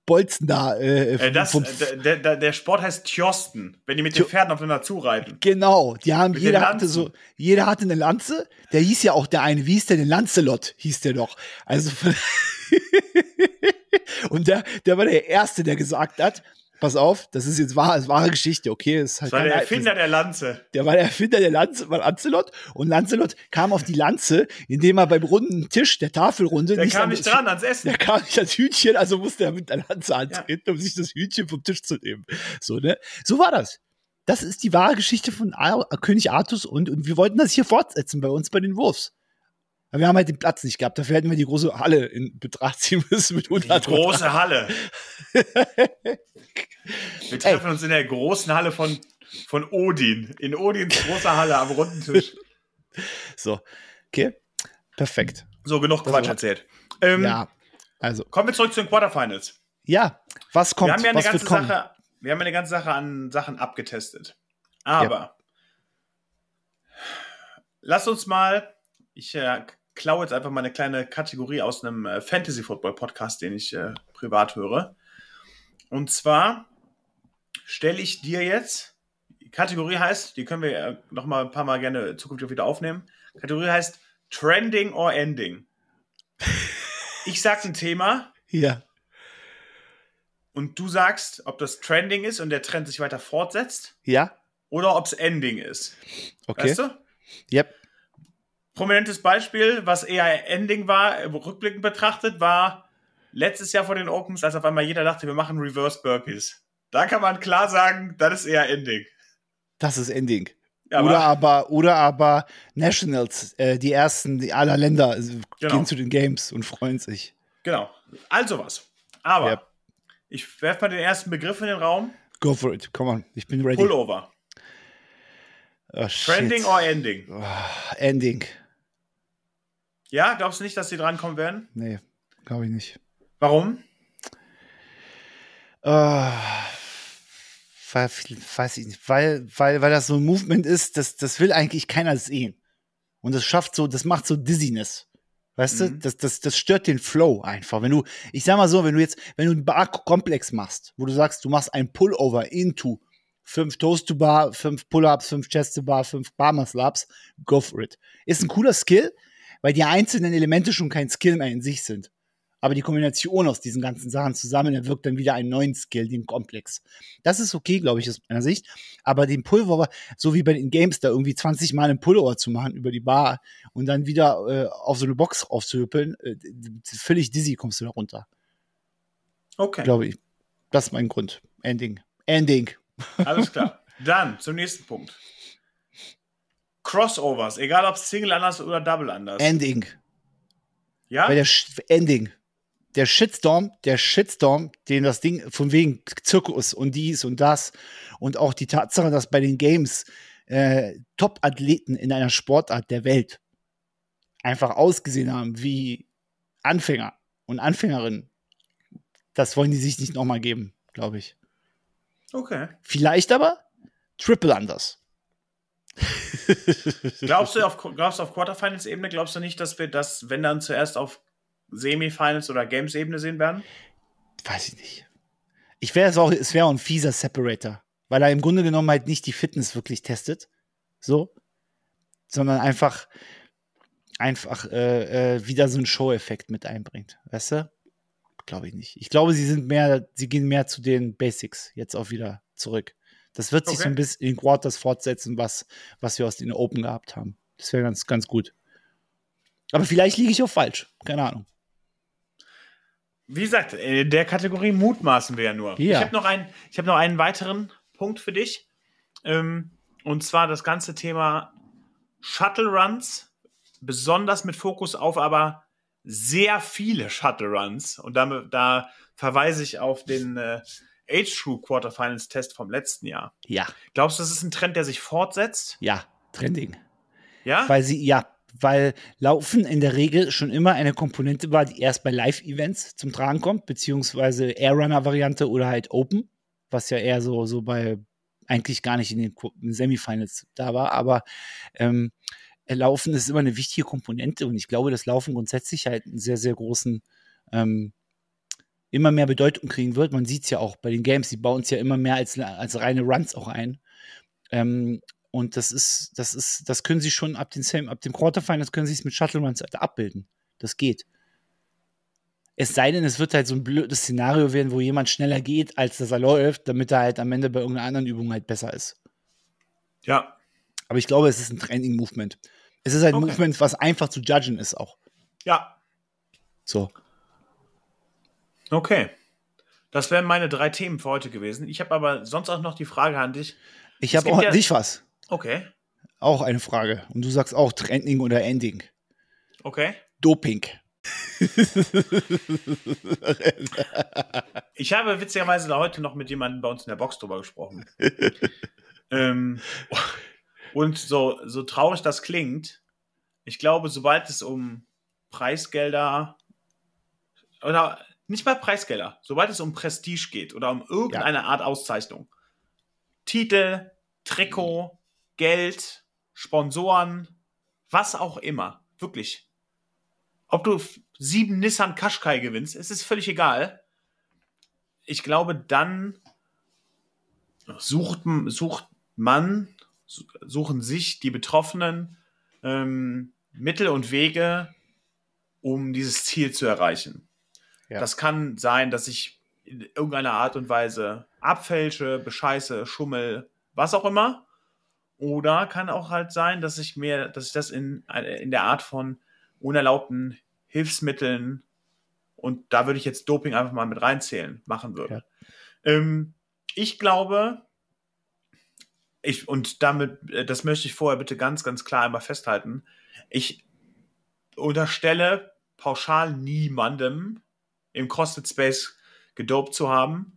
Bolzen da. Äh, äh, das, vom, der, der, der Sport heißt Tjosten, wenn die mit den Pferden aufeinander zureiten. Genau, die haben, Mit jeder den hatte so, Lanzen. jeder hatte eine Lanze. Der hieß ja auch der eine, wie hieß der denn? Lancelot hieß der doch. Also, und der, der war der Erste, der gesagt hat, pass auf, das ist jetzt wahr, ist wahre Geschichte, okay? Das, ist halt Das war kein der Al- Erfinder der Lanze. Der war der Erfinder der Lanze, war Lancelot. Und Lancelot kam auf die Lanze, indem er beim runden Tisch der Tafelrunde Der nicht, kam an nicht das, dran ans Essen. der kam nicht ans Hühnchen, also musste er mit der Lanze antreten, um sich das Hühnchen vom Tisch zu nehmen. So, ne? So war das. Das ist die wahre Geschichte von Ar König Artus und, und wir wollten das hier fortsetzen bei uns bei den Wurfs. Aber wir haben halt den Platz nicht gehabt. Dafür hätten wir die große Halle in Betracht ziehen müssen mit Die hundert große Halle. Wir treffen uns in der großen Halle von, von Odin. In Odins großer Halle am runden Tisch. So, okay, perfekt. So, genug Das Quatsch war- erzählt. Ähm, Ja, also, Kommen wir zurück zu den Quarterfinals. ja, was kommt, wir haben ja eine was ganze wird kommen? Sache, wir haben ja eine ganze Sache an Sachen abgetestet. Aber lass uns mal, ich äh, klaue jetzt einfach mal eine kleine Kategorie aus einem äh, Fantasy-Football-Podcast, den ich äh, privat höre. Und zwar stelle ich dir jetzt, die Kategorie heißt, die können wir äh, noch mal ein paar Mal gerne zukünftig wieder aufnehmen. Kategorie heißt Trending or Ending. Ich sag ein Thema Ja, und du sagst, ob das Trending ist und der Trend sich weiter fortsetzt ja, oder ob es Ending ist. okay. Weißt du? Yep. Prominentes Beispiel, was eher Ending war, rückblickend betrachtet, war letztes Jahr vor den Opens, als auf einmal jeder dachte, wir machen Reverse Burpees. Da kann man klar sagen, das ist eher Ending. Das ist Ending. Ja, oder aber- aber, oder aber Nationals, äh, die ersten die aller Länder äh, Genau. gehen zu den Games und freuen sich. Genau. Also was. Aber Ja. ich werfe mal den ersten Begriff in den Raum. Go for it, come on, ich bin ready. Pullover. Oh, shit. Trending or Ending? Oh, Ending. Ja, glaubst du nicht, dass die drankommen werden? Nee, glaube ich nicht. Warum? Oh, weil, weiß ich nicht, weil, weil, weil das so ein Movement ist, das, das will eigentlich keiner sehen. Und das schafft so, das macht so Dizziness. Weißt Mhm. du, das, das, das stört den Flow einfach. Wenn du, ich sag mal so, wenn du jetzt, wenn du einen Bar-Komplex machst, wo du sagst, du machst einen Pullover into fünf Toast-to-Bar, fünf Pull-Ups, fünf Chest-to-Bar, fünf Bar-Muscle-Ups, go for it. Ist ein cooler Skill, weil die einzelnen Elemente schon kein Skill mehr in sich sind. Aber die Kombination aus diesen ganzen Sachen zusammen erwirkt dann wieder einen neuen Skill, den Komplex. Das ist okay, glaube ich, aus meiner Sicht. Aber den Pullover, so wie bei den Games, da irgendwie zwanzig Mal einen Pullover zu machen über die Bar und dann wieder äh, auf so eine Box aufzuhüppeln, äh, völlig dizzy kommst du da runter, Okay, glaube ich. Das ist mein Grund. Ending. Ending. alles klar. Dann zum nächsten Punkt. Crossovers, egal ob Single anders oder Double anders. Ending. ja? Weil der Sh Ending. Der Shitstorm, der Shitstorm, den das Ding von wegen Zirkus und dies und das und auch die Tatsache, dass bei den Games äh, Top-Athleten in einer Sportart der Welt einfach ausgesehen haben wie Anfänger und Anfängerinnen, das wollen die sich nicht nochmal geben, glaube ich. Okay. Vielleicht aber Triple Unders. Glaubst du auf, glaubst du auf Quarterfinals-Ebene, glaubst du nicht, dass wir das, wenn dann zuerst auf Semifinals oder Games-Ebene sehen werden? Weiß ich nicht. Ich wäre es auch, es wäre auch ein fieser Separator, weil er im Grunde genommen halt nicht die Fitness wirklich testet, so, sondern einfach, einfach äh, äh, wieder so einen Show-Effekt mit einbringt, weißt du? Glaube ich nicht. Ich glaube, sie sind mehr, sie gehen mehr zu den Basics jetzt auch wieder zurück. Das wird sich Okay. so ein bisschen in Quarters fortsetzen, was, was wir aus den Open gehabt haben. Das wäre ganz, ganz gut. Aber vielleicht liege ich auch falsch. Keine Ahnung. Wie gesagt, in der Kategorie mutmaßen wir ja nur. Ja. Ich habe noch, einen- ich hab noch einen weiteren Punkt für dich. Ähm, und zwar das ganze Thema Shuttle Runs, besonders mit Fokus auf aber sehr viele Shuttle Runs. Und damit, da verweise ich auf den äh, Age True Quarterfinals Test vom letzten Jahr. Ja, Glaubst du, das ist ein Trend, der sich fortsetzt? ja, Trending. Ja? Weil sie, ja, weil Laufen in der Regel schon immer eine Komponente war, die erst bei Live-Events zum Tragen kommt, beziehungsweise Airrunner-Variante oder halt Open, was ja eher so, so bei eigentlich gar nicht in den Qu- in den Semifinals da war, aber ähm, Laufen ist immer eine wichtige Komponente und ich glaube, dass Laufen grundsätzlich halt einen sehr, sehr großen ähm, immer mehr Bedeutung kriegen wird. Man sieht es ja auch bei den Games, die bauen es ja immer mehr als, als reine Runs auch ein. Ähm, und das ist, das ist, das können sie schon ab, den, ab dem Quarterfinals können sie es mit Shuttle Runs abbilden. Das geht. Es sei denn, es wird halt so ein blödes Szenario werden, wo jemand schneller geht, als dass er läuft, damit er halt am Ende bei irgendeiner anderen Übung halt besser ist. Ja. Aber ich glaube, es ist ein Training-Movement. Es ist halt ein Okay. Movement, was einfach zu judgen ist auch. Ja. So. Okay. Das wären meine drei Themen für heute gewesen. Ich habe aber sonst auch noch die Frage an dich. Ich Es habe gibt auch ja- an dich was. Okay. Auch eine Frage. Und du sagst auch Trending oder Ending. Okay. Doping. Ich habe witzigerweise da heute noch mit jemandem bei uns in der Box drüber gesprochen. ähm, und so, so traurig das klingt, ich glaube, sobald es um Preisgelder oder nicht mal Preisgelder, sobald es um Prestige geht oder um irgendeine Art Auszeichnung, Titel, Trikot, Geld, Sponsoren, was auch immer, wirklich. Ob du f- sieben Nissan Qashqai gewinnst, es ist völlig egal. Ich glaube, dann sucht, sucht man, suchen sich die Betroffenen ähm, Mittel und Wege, um dieses Ziel zu erreichen. Ja. Das kann sein, dass ich in irgendeiner Art und Weise abfälsche, bescheiße, schummel, was auch immer. Oder kann auch halt sein, dass ich mir, dass ich das in, in der Art von unerlaubten Hilfsmitteln, und da würde ich jetzt Doping einfach mal mit reinzählen, machen würde. Ähm, ich glaube, ich, und damit, äh, das möchte ich vorher bitte ganz, ganz klar einmal festhalten, ich unterstelle pauschal niemandem im CrossFit Space gedopt zu haben,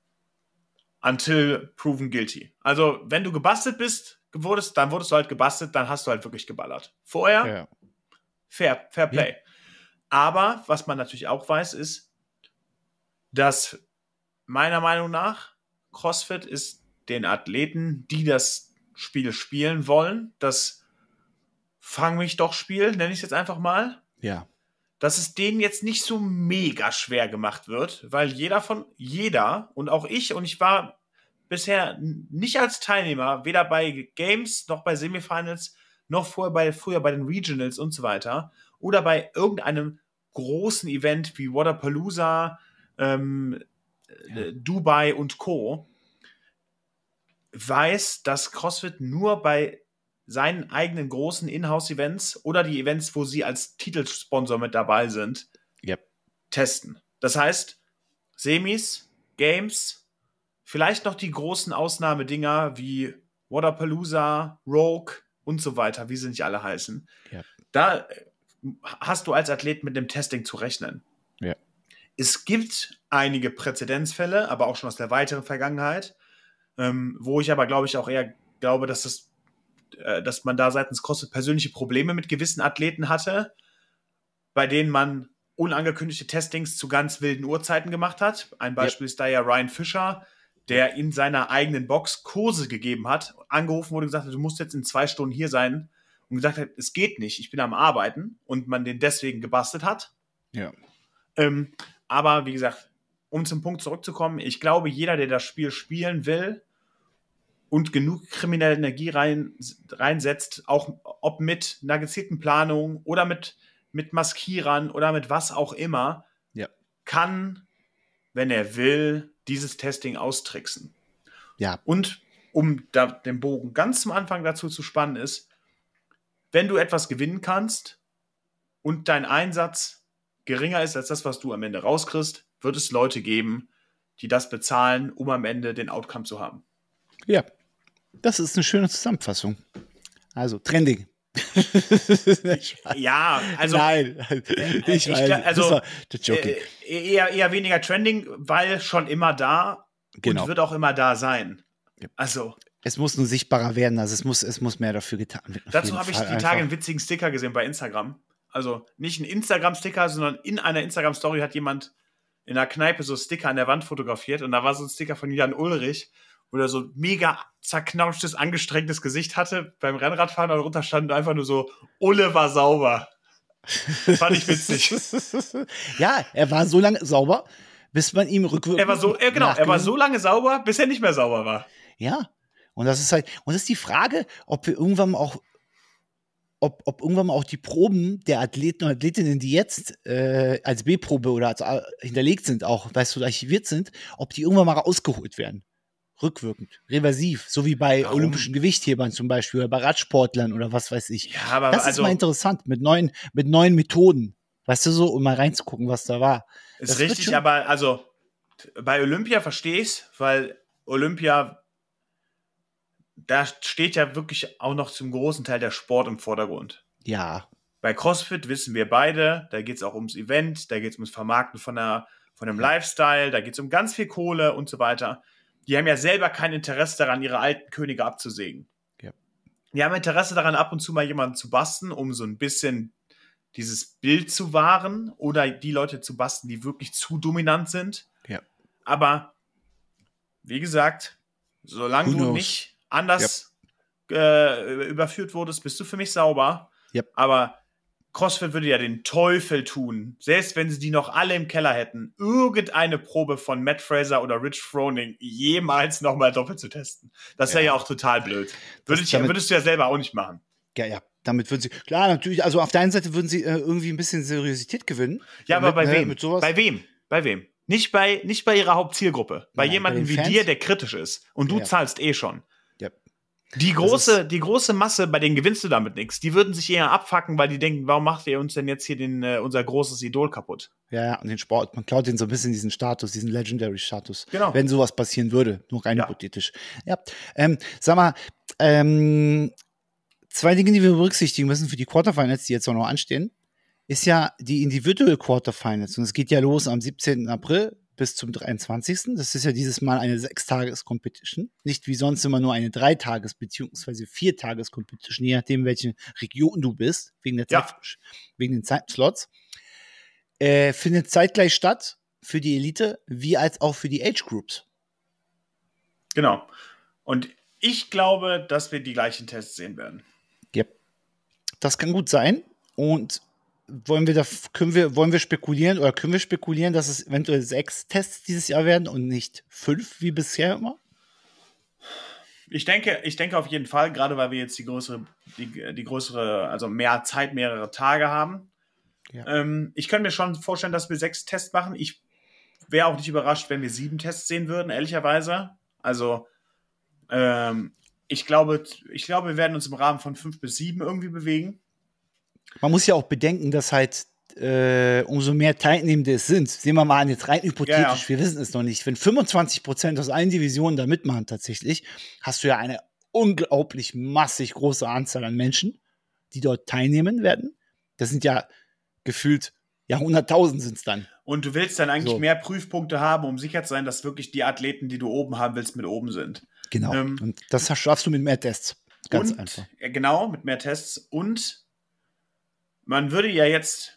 until proven guilty. Also, wenn du gebastelt bist, wurdest, dann wurdest du halt gebastelt, dann hast du halt wirklich geballert. Vorher, Ja. fair, fair play. Aber, was man natürlich auch weiß, ist, dass meiner Meinung nach CrossFit ist den Athleten, die das Spiel spielen wollen, das Fang mich doch Spiel, nenne ich es jetzt einfach mal, Ja. dass es denen jetzt nicht so mega schwer gemacht wird, weil jeder von, jeder und auch ich, und ich war bisher n- nicht als Teilnehmer, weder bei Games noch bei Semifinals, noch vorher bei, früher bei den Regionals und so weiter, oder bei irgendeinem großen Event wie Wodapalooza, ähm, äh, Dubai und Co., weiß, dass CrossFit nur bei seinen eigenen großen Inhouse-Events oder die Events, wo sie als Titelsponsor mit dabei sind, Yep. testen. Das heißt, Semis, Games, vielleicht noch die großen Ausnahmedinger wie Wodapalooza, Rogue und so weiter, wie sie nicht alle heißen. Ja. Da äh, hast du als Athlet mit dem Testing zu rechnen. Ja. Es gibt einige Präzedenzfälle, aber auch schon aus der weiteren Vergangenheit, ähm, wo ich aber, glaube ich, auch eher glaube, dass das äh, dass man da seitens CrossFit persönliche Probleme mit gewissen Athleten hatte, bei denen man unangekündigte Testings zu ganz wilden Uhrzeiten gemacht hat. Ein Beispiel ist da ja Ryan Fischer, der in seiner eigenen Box Kurse gegeben hat, angerufen wurde und gesagt hat, du musst jetzt in zwei Stunden hier sein, und gesagt hat, es geht nicht, ich bin am Arbeiten, und man den deswegen gebastelt hat. Ja. Ähm, aber wie gesagt, um zum Punkt zurückzukommen, ich glaube, jeder, der das Spiel spielen will und genug kriminelle Energie rein, reinsetzt, auch ob mit einer gezielten Planung oder mit, mit Maskierern oder mit was auch immer, Ja. kann, wenn er will, dieses Testing austricksen. Ja. Und um da den Bogen ganz zum Anfang dazu zu spannen, ist, wenn du etwas gewinnen kannst und dein Einsatz geringer ist als das, was du am Ende rauskriegst, wird es Leute geben, die das bezahlen, um am Ende den Outcome zu haben. Ja. Das ist eine schöne Zusammenfassung. Also, Trending. Ja, also Nein, ich ich weiß, gla- also, das war das Joking. äh, eher, eher weniger Trending, weil schon immer da Genau. und wird auch immer da sein. Ja. Also, Es muss nur sichtbarer werden, also es muss, es muss mehr dafür getan werden. auf dazu jeden habe ich Fall die Tage einen einfach. witzigen Sticker gesehen bei Instagram. Also nicht ein Instagram-Sticker, sondern in einer Instagram-Story hat jemand in einer Kneipe so Sticker an der Wand fotografiert, und da war so ein Sticker von Jan Ulrich, wo er so mega zerknauschtes, angestrengtes Gesicht hatte beim Rennradfahren, und darunter stand einfach nur so, Ulle war sauber. Fand ich witzig. Ja, er war so lange sauber, bis man ihm rückwirkend Er war so, äh, genau, er war so lange sauber, bis er nicht mehr sauber war. Ja, und das ist halt, und das ist die Frage, ob wir irgendwann auch, ob, ob irgendwann mal auch die Proben der Athleten und Athletinnen, die jetzt äh, als B-Probe oder als, äh, hinterlegt sind, auch, weißt du, archiviert sind, ob die irgendwann mal rausgeholt werden. Rückwirkend, reversiv, so wie bei Warum? olympischen Gewichthebern zum Beispiel oder bei Radsportlern oder was weiß ich. Ja, aber das also, ist mal interessant, mit neuen, mit neuen Methoden, weißt du so, um mal reinzugucken, was da war. ist Das wird richtig, schon- aber also bei Olympia verstehe ich's, weil Olympia, da steht ja wirklich auch noch zum großen Teil der Sport im Vordergrund. Ja, Bei CrossFit wissen wir beide, da geht es auch ums Event, da geht es ums Vermarkten von, einer, von einem Lifestyle, da geht es um ganz viel Kohle und so weiter. Die haben ja selber kein Interesse daran, ihre alten Könige abzusägen. Ja. Die haben Interesse daran, ab und zu mal jemanden zu basten, um so ein bisschen dieses Bild zu wahren oder die Leute zu basten, die wirklich zu dominant sind. ja. Aber wie gesagt, solange Who du knows? nicht anders äh, überführt wurdest, bist du für mich sauber. Yep. Aber CrossFit würde ja den Teufel tun, selbst wenn sie die noch alle im Keller hätten, irgendeine Probe von Matt Fraser oder Rich Froning jemals nochmal doppelt zu testen. Das wäre ja. Ja. ja auch total blöd. Würde ich, damit- würdest du ja selber auch nicht machen. Ja, ja. Damit würden sie, klar, natürlich, also auf der einen Seite würden sie äh, irgendwie ein bisschen Seriosität gewinnen. Ja, aber Mit, bei ne, wem? Mit sowas. Bei wem? Bei wem? Nicht bei, nicht bei ihrer Hauptzielgruppe. Bei Nein, jemandem bei den wie Fans? dir, der kritisch ist. Und du Ja. zahlst eh schon. Ja. Die Das große, die große Masse, bei denen gewinnst du damit nichts. Die würden sich eher abfacken, weil die denken, warum macht ihr uns denn jetzt hier den, äh, unser großes Idol kaputt? Ja, ja, und den Sport, man klaut den so ein bisschen diesen Status, diesen Legendary-Status. Genau. Wenn sowas passieren würde, nur rein Ja. hypothetisch. Ja, ähm, sag mal, ähm, zwei Dinge, die wir berücksichtigen müssen für die Quarterfinals, die jetzt auch noch anstehen, ist ja die Individual Quarterfinals. Und es geht ja los am siebzehnten April bis zum dreiundzwanzigsten Das ist ja dieses Mal eine Sechstages-Competition. Nicht wie sonst immer nur eine Dreitages- bzw. Viertages-Competition, je nachdem, welche Region du bist, wegen, der Ja. Zeit, wegen den Zeitslots. Äh, findet zeitgleich statt für die Elite, wie als auch für die Age Groups. Genau. Und ich glaube, dass wir die gleichen Tests sehen werden. Ja. Das kann gut sein. Und wollen wir da, können wir, wollen wir spekulieren oder können wir spekulieren, dass es eventuell sechs Tests dieses Jahr werden und nicht fünf wie bisher immer? Ich denke, ich denke auf jeden Fall, gerade weil wir jetzt die größere, die, die größere, also mehr Zeit, mehrere Tage haben. Ja. Ähm, ich könnte mir schon vorstellen, dass wir sechs Tests machen. Ich wäre auch nicht überrascht, wenn wir sieben Tests sehen würden, ehrlicherweise. Also, ähm, ich glaube, ich glaube, wir werden uns im Rahmen von fünf bis sieben irgendwie bewegen. Man muss ja auch bedenken, dass halt äh, umso mehr Teilnehmende es sind, sehen wir mal an, jetzt rein hypothetisch, Ja, ja. wir wissen es noch nicht, wenn fünfundzwanzig Prozent aus allen Divisionen da mitmachen tatsächlich, hast du ja eine unglaublich massig große Anzahl an Menschen, die dort teilnehmen werden. Das sind ja gefühlt, ja, hunderttausend sind es dann. Und du willst dann eigentlich So. mehr Prüfpunkte haben, um sicher zu sein, dass wirklich die Athleten, die du oben haben willst, mit oben sind. Genau. Ähm, Und das schaffst du mit mehr Tests. Ganz und, einfach. ja, genau, mit mehr Tests. Und man würde ja jetzt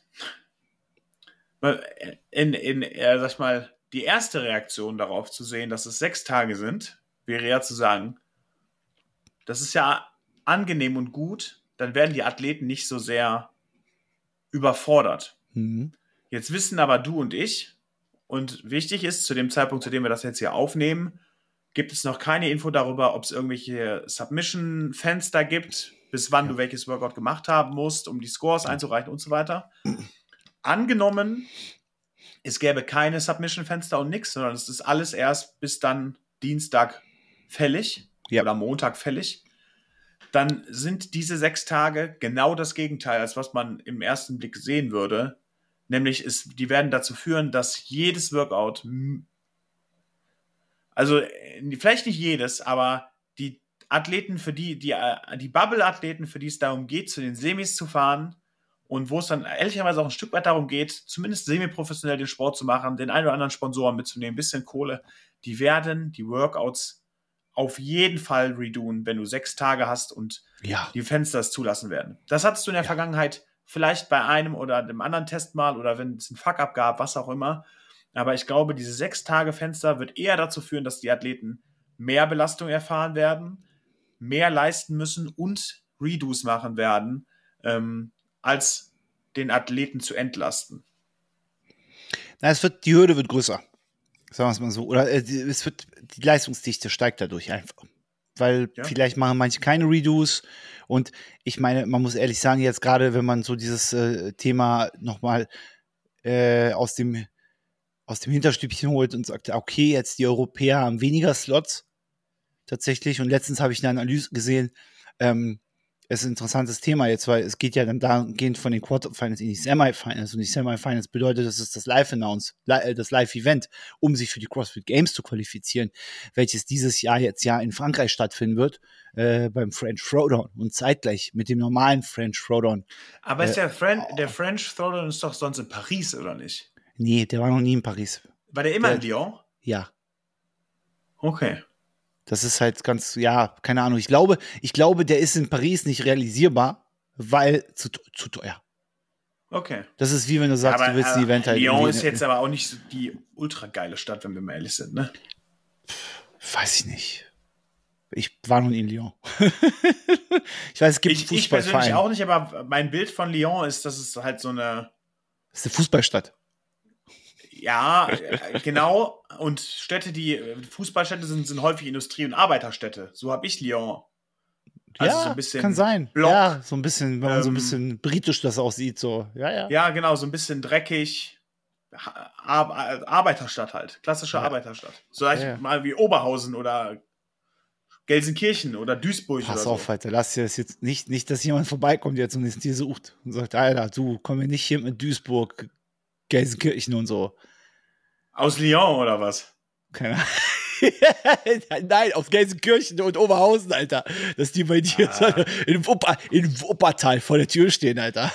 in, in äh, sag ich mal, die erste Reaktion darauf zu sehen, dass es sechs Tage sind, wäre ja zu sagen, das ist ja angenehm und gut, dann werden die Athleten nicht so sehr überfordert. Mhm. Jetzt wissen aber du und ich, und wichtig ist, zu dem Zeitpunkt, zu dem wir das jetzt hier aufnehmen, gibt es noch keine Info darüber, ob es irgendwelche Submission-Fenster gibt, bis wann Ja. du welches Workout gemacht haben musst, um die Scores einzureichen und so weiter. Angenommen, es gäbe keine Submission-Fenster und nichts, sondern es ist alles erst bis dann Dienstag fällig Ja. oder Montag fällig, dann sind diese sechs Tage genau das Gegenteil, als was man im ersten Blick sehen würde. Nämlich, es, die werden dazu führen, dass jedes Workout, also vielleicht nicht jedes, aber die Athleten, für die, die, die Bubble-Athleten, für die es darum geht, zu den Semis zu fahren und wo es dann ehrlicherweise auch ein Stück weit darum geht, zumindest semi-professionell den Sport zu machen, den einen oder anderen Sponsoren mitzunehmen, ein bisschen Kohle, die werden die Workouts auf jeden Fall redoen, wenn du sechs Tage hast und Ja. die Fenster es zulassen werden. Das hattest du in der Ja. Vergangenheit vielleicht bei einem oder dem anderen Test mal oder wenn es einen Fuck-up gab, was auch immer. Aber ich glaube, diese sechs Tage Fenster wird eher dazu führen, dass die Athleten mehr Belastung erfahren werden, mehr leisten müssen und Redos machen werden, ähm, als den Athleten zu entlasten. Na, es wird, die Hürde wird größer. Sagen wir es mal so. Oder äh, die, es wird, die Leistungsdichte steigt dadurch einfach. Weil ja. vielleicht machen manche keine Redos. Und ich meine, man muss ehrlich sagen, jetzt gerade, wenn man so dieses äh, Thema nochmal äh, aus dem aus dem Hinterstübchen holt und sagt, okay, jetzt die Europäer haben weniger Slots tatsächlich. Und letztens habe ich eine Analyse gesehen, ähm, es ist ein interessantes Thema jetzt, weil es geht ja dann dahingehend von den Quarterfinals in die Semifinals und die Semifinals bedeutet, das ist das Live-Announce, das Live-Event, um sich für die CrossFit Games zu qualifizieren, welches dieses Jahr jetzt ja in Frankreich stattfinden wird, äh, beim French Throwdown und zeitgleich mit dem normalen French Throwdown. Aber ist der, Fren- der French Throwdown ist doch sonst in Paris, oder nicht? Nee, der war noch nie in Paris. War der immer der, in Lyon? Ja. Okay. Das ist halt ganz, ja, keine Ahnung. Ich glaube, ich glaube, der ist in Paris nicht realisierbar, weil zu, zu teuer. Okay. Das ist wie wenn du sagst, ja, aber, du willst ein Event halt. Lyon ist jetzt aber auch nicht so die ultra geile Stadt, wenn wir mal ehrlich sind, ne? Weiß ich nicht. Ich war noch nie in Lyon. Ich weiß, es gibt ich, ich persönlich auch nicht, aber mein Bild von Lyon ist, dass es halt so eine. Das ist eine Fußballstadt. Ja, genau. Und Städte, die Fußballstädte sind, sind häufig Industrie- und Arbeiterstädte. So habe ich Lyon. Also ja, so ein bisschen kann sein. Block, ja, so ein bisschen, wenn man ähm, so ein bisschen britisch das aussieht, so. Ja, ja. Ja, genau, so ein bisschen dreckig. Ar- Arbeiterstadt halt. Klassische ja. Arbeiterstadt. So ja, ja. mal wie Oberhausen oder Gelsenkirchen oder Duisburg. Pass oder auf, so. Alter, lass dir das jetzt nicht, nicht, dass jemand vorbeikommt jetzt und es dir sucht und sagt, Alter, du, komm mir nicht hier mit Duisburg, Gelsenkirchen und so. Aus Lyon oder was? Keine Ahnung. Nein, aus Gelsenkirchen und Oberhausen, Alter. Dass die bei dir ah. in, Wupper, in Wuppertal vor der Tür stehen, Alter.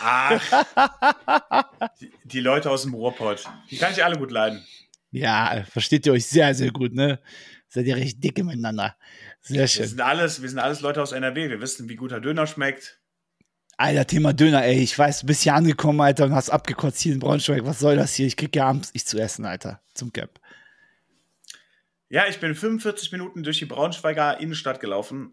Ach. die, die Leute aus dem Ruhrpott. Die kann ich alle gut leiden. Ja, versteht ihr euch sehr, sehr gut, ne? Seid ihr recht dicke miteinander. Sehr schön. Wir sind alles, wir sind alles Leute aus N R W. Wir wissen, wie guter Döner schmeckt. Alter, Thema Döner, ey. Ich weiß, du bist hier angekommen, Alter, und hast abgekotzt hier in Braunschweig. Was soll das hier? Ich krieg ja abends nichts zu essen, Alter, zum Camp. Ja, ich bin fünfundvierzig Minuten durch die Braunschweiger Innenstadt gelaufen,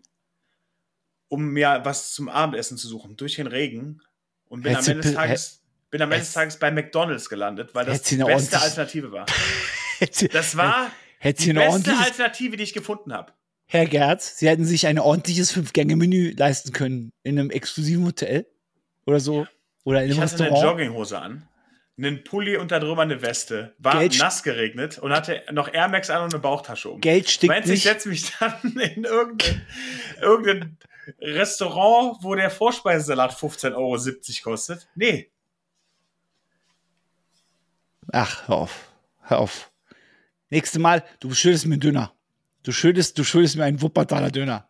um mir was zum Abendessen zu suchen, durch den Regen. Und bin Hätt's am Ende des Tages, bin am Ende des Tages bei McDonald's gelandet, weil das die beste Alternative war. Das war die beste Alternative, die ich gefunden habe. Herr Gerz, Sie hätten sich ein ordentliches Fünf-Gänge-Menü leisten können in einem exklusiven Hotel oder so. Oder in einem ich hatte Restaurant. eine Jogginghose an, einen Pulli und darüber eine Weste. War Geld nass geregnet und hatte noch Air Max an und eine Bauchtasche um. Geld stinkt Meinst du, ich setze mich dann in irgendein, irgendein Restaurant, wo der Vorspeisesalat fünfzehn Euro siebzig kostet? Nee. Ach, hör auf. Hör auf. Nächstes Mal, du schuldest mir einen Döner. Du schuldest, du schuldest mir einen Wuppertaler Döner.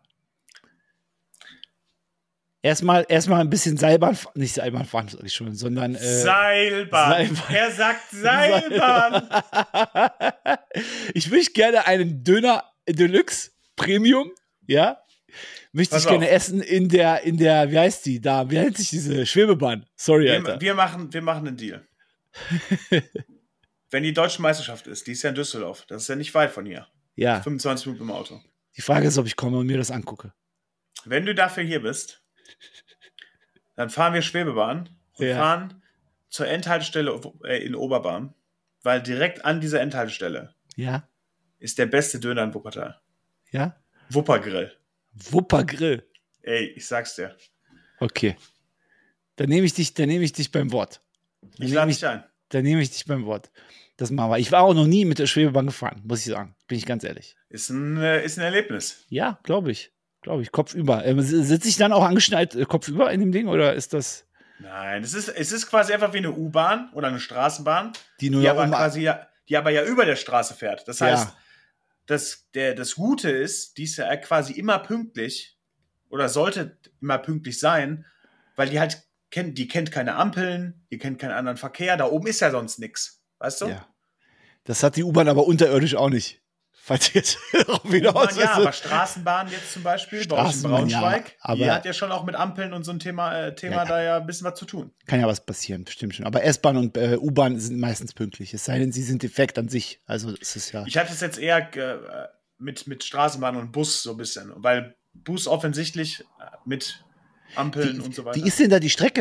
Erstmal, erstmal ein bisschen Seilbahn, nicht Seilbahn fahren, sag ich schon, sondern äh, Seilbahn. Seilbahn. Er sagt Seilbahn. Ich möchte gerne einen Döner Deluxe Premium, ja. Möchte Pass ich gerne auf. essen in der, in der, wie heißt die da? Wie nennt sich diese Schwebebahn? Sorry, Alter. Wir, wir machen, wir machen einen Deal. Wenn die deutsche Meisterschaft ist, die ist ja in Düsseldorf, das ist ja nicht weit von hier. Ja. fünfundzwanzig Minuten im Auto. Die Frage ist, ob ich komme und mir das angucke. Wenn du dafür hier bist, dann fahren wir Schwebebahn und ja. fahren zur Endhaltestelle in Oberbarm, weil direkt an dieser Endhaltestelle ja. ist der beste Döner in Wuppertal. Ja? Wuppergrill. Wuppergrill. Ey, ich sag's dir. Okay. Dann nehme ich dich, dann nehme ich dich beim Wort. Dann ich lade dich ein. Dann nehme ich dich beim Wort. Das machen wir. Ich war auch noch nie mit der Schwebebahn gefahren, muss ich sagen. Bin ich ganz ehrlich. Ist ein, ist ein Erlebnis. Ja, glaube ich. Glaube ich. Kopfüber. Ähm, sitze ich dann auch angeschnallt äh, kopfüber in dem Ding oder ist das? Nein, es ist, es ist quasi einfach wie eine U-Bahn oder eine Straßenbahn, die, nur die, aber, quasi ja, die aber ja über der Straße fährt. Das heißt, ja. das, der, das Gute ist, die ist ja quasi immer pünktlich oder sollte immer pünktlich sein, weil die halt kennt, die kennt keine Ampeln, die kennt keinen anderen Verkehr. Da oben ist ja sonst nichts. Weißt du? Ja. Das hat die U-Bahn aber unterirdisch auch nicht. Falls jetzt wieder aus Ja, aber Straßenbahn jetzt zum Beispiel, bei euch in Braunschweig, ja, aber die hat ja schon auch mit Ampeln und so ein Thema, äh, Thema ja, da ja ein bisschen was zu tun. Kann ja was passieren, bestimmt schon. Aber S-Bahn und äh, U-Bahn sind meistens pünktlich. Es sei denn, sie sind defekt an sich. Also es ist ja. Ich hatte es jetzt eher äh, mit, mit Straßenbahn und Bus so ein bisschen, weil Bus offensichtlich äh, mit Ampeln wie, und so weiter. Wie ist denn da die Strecke?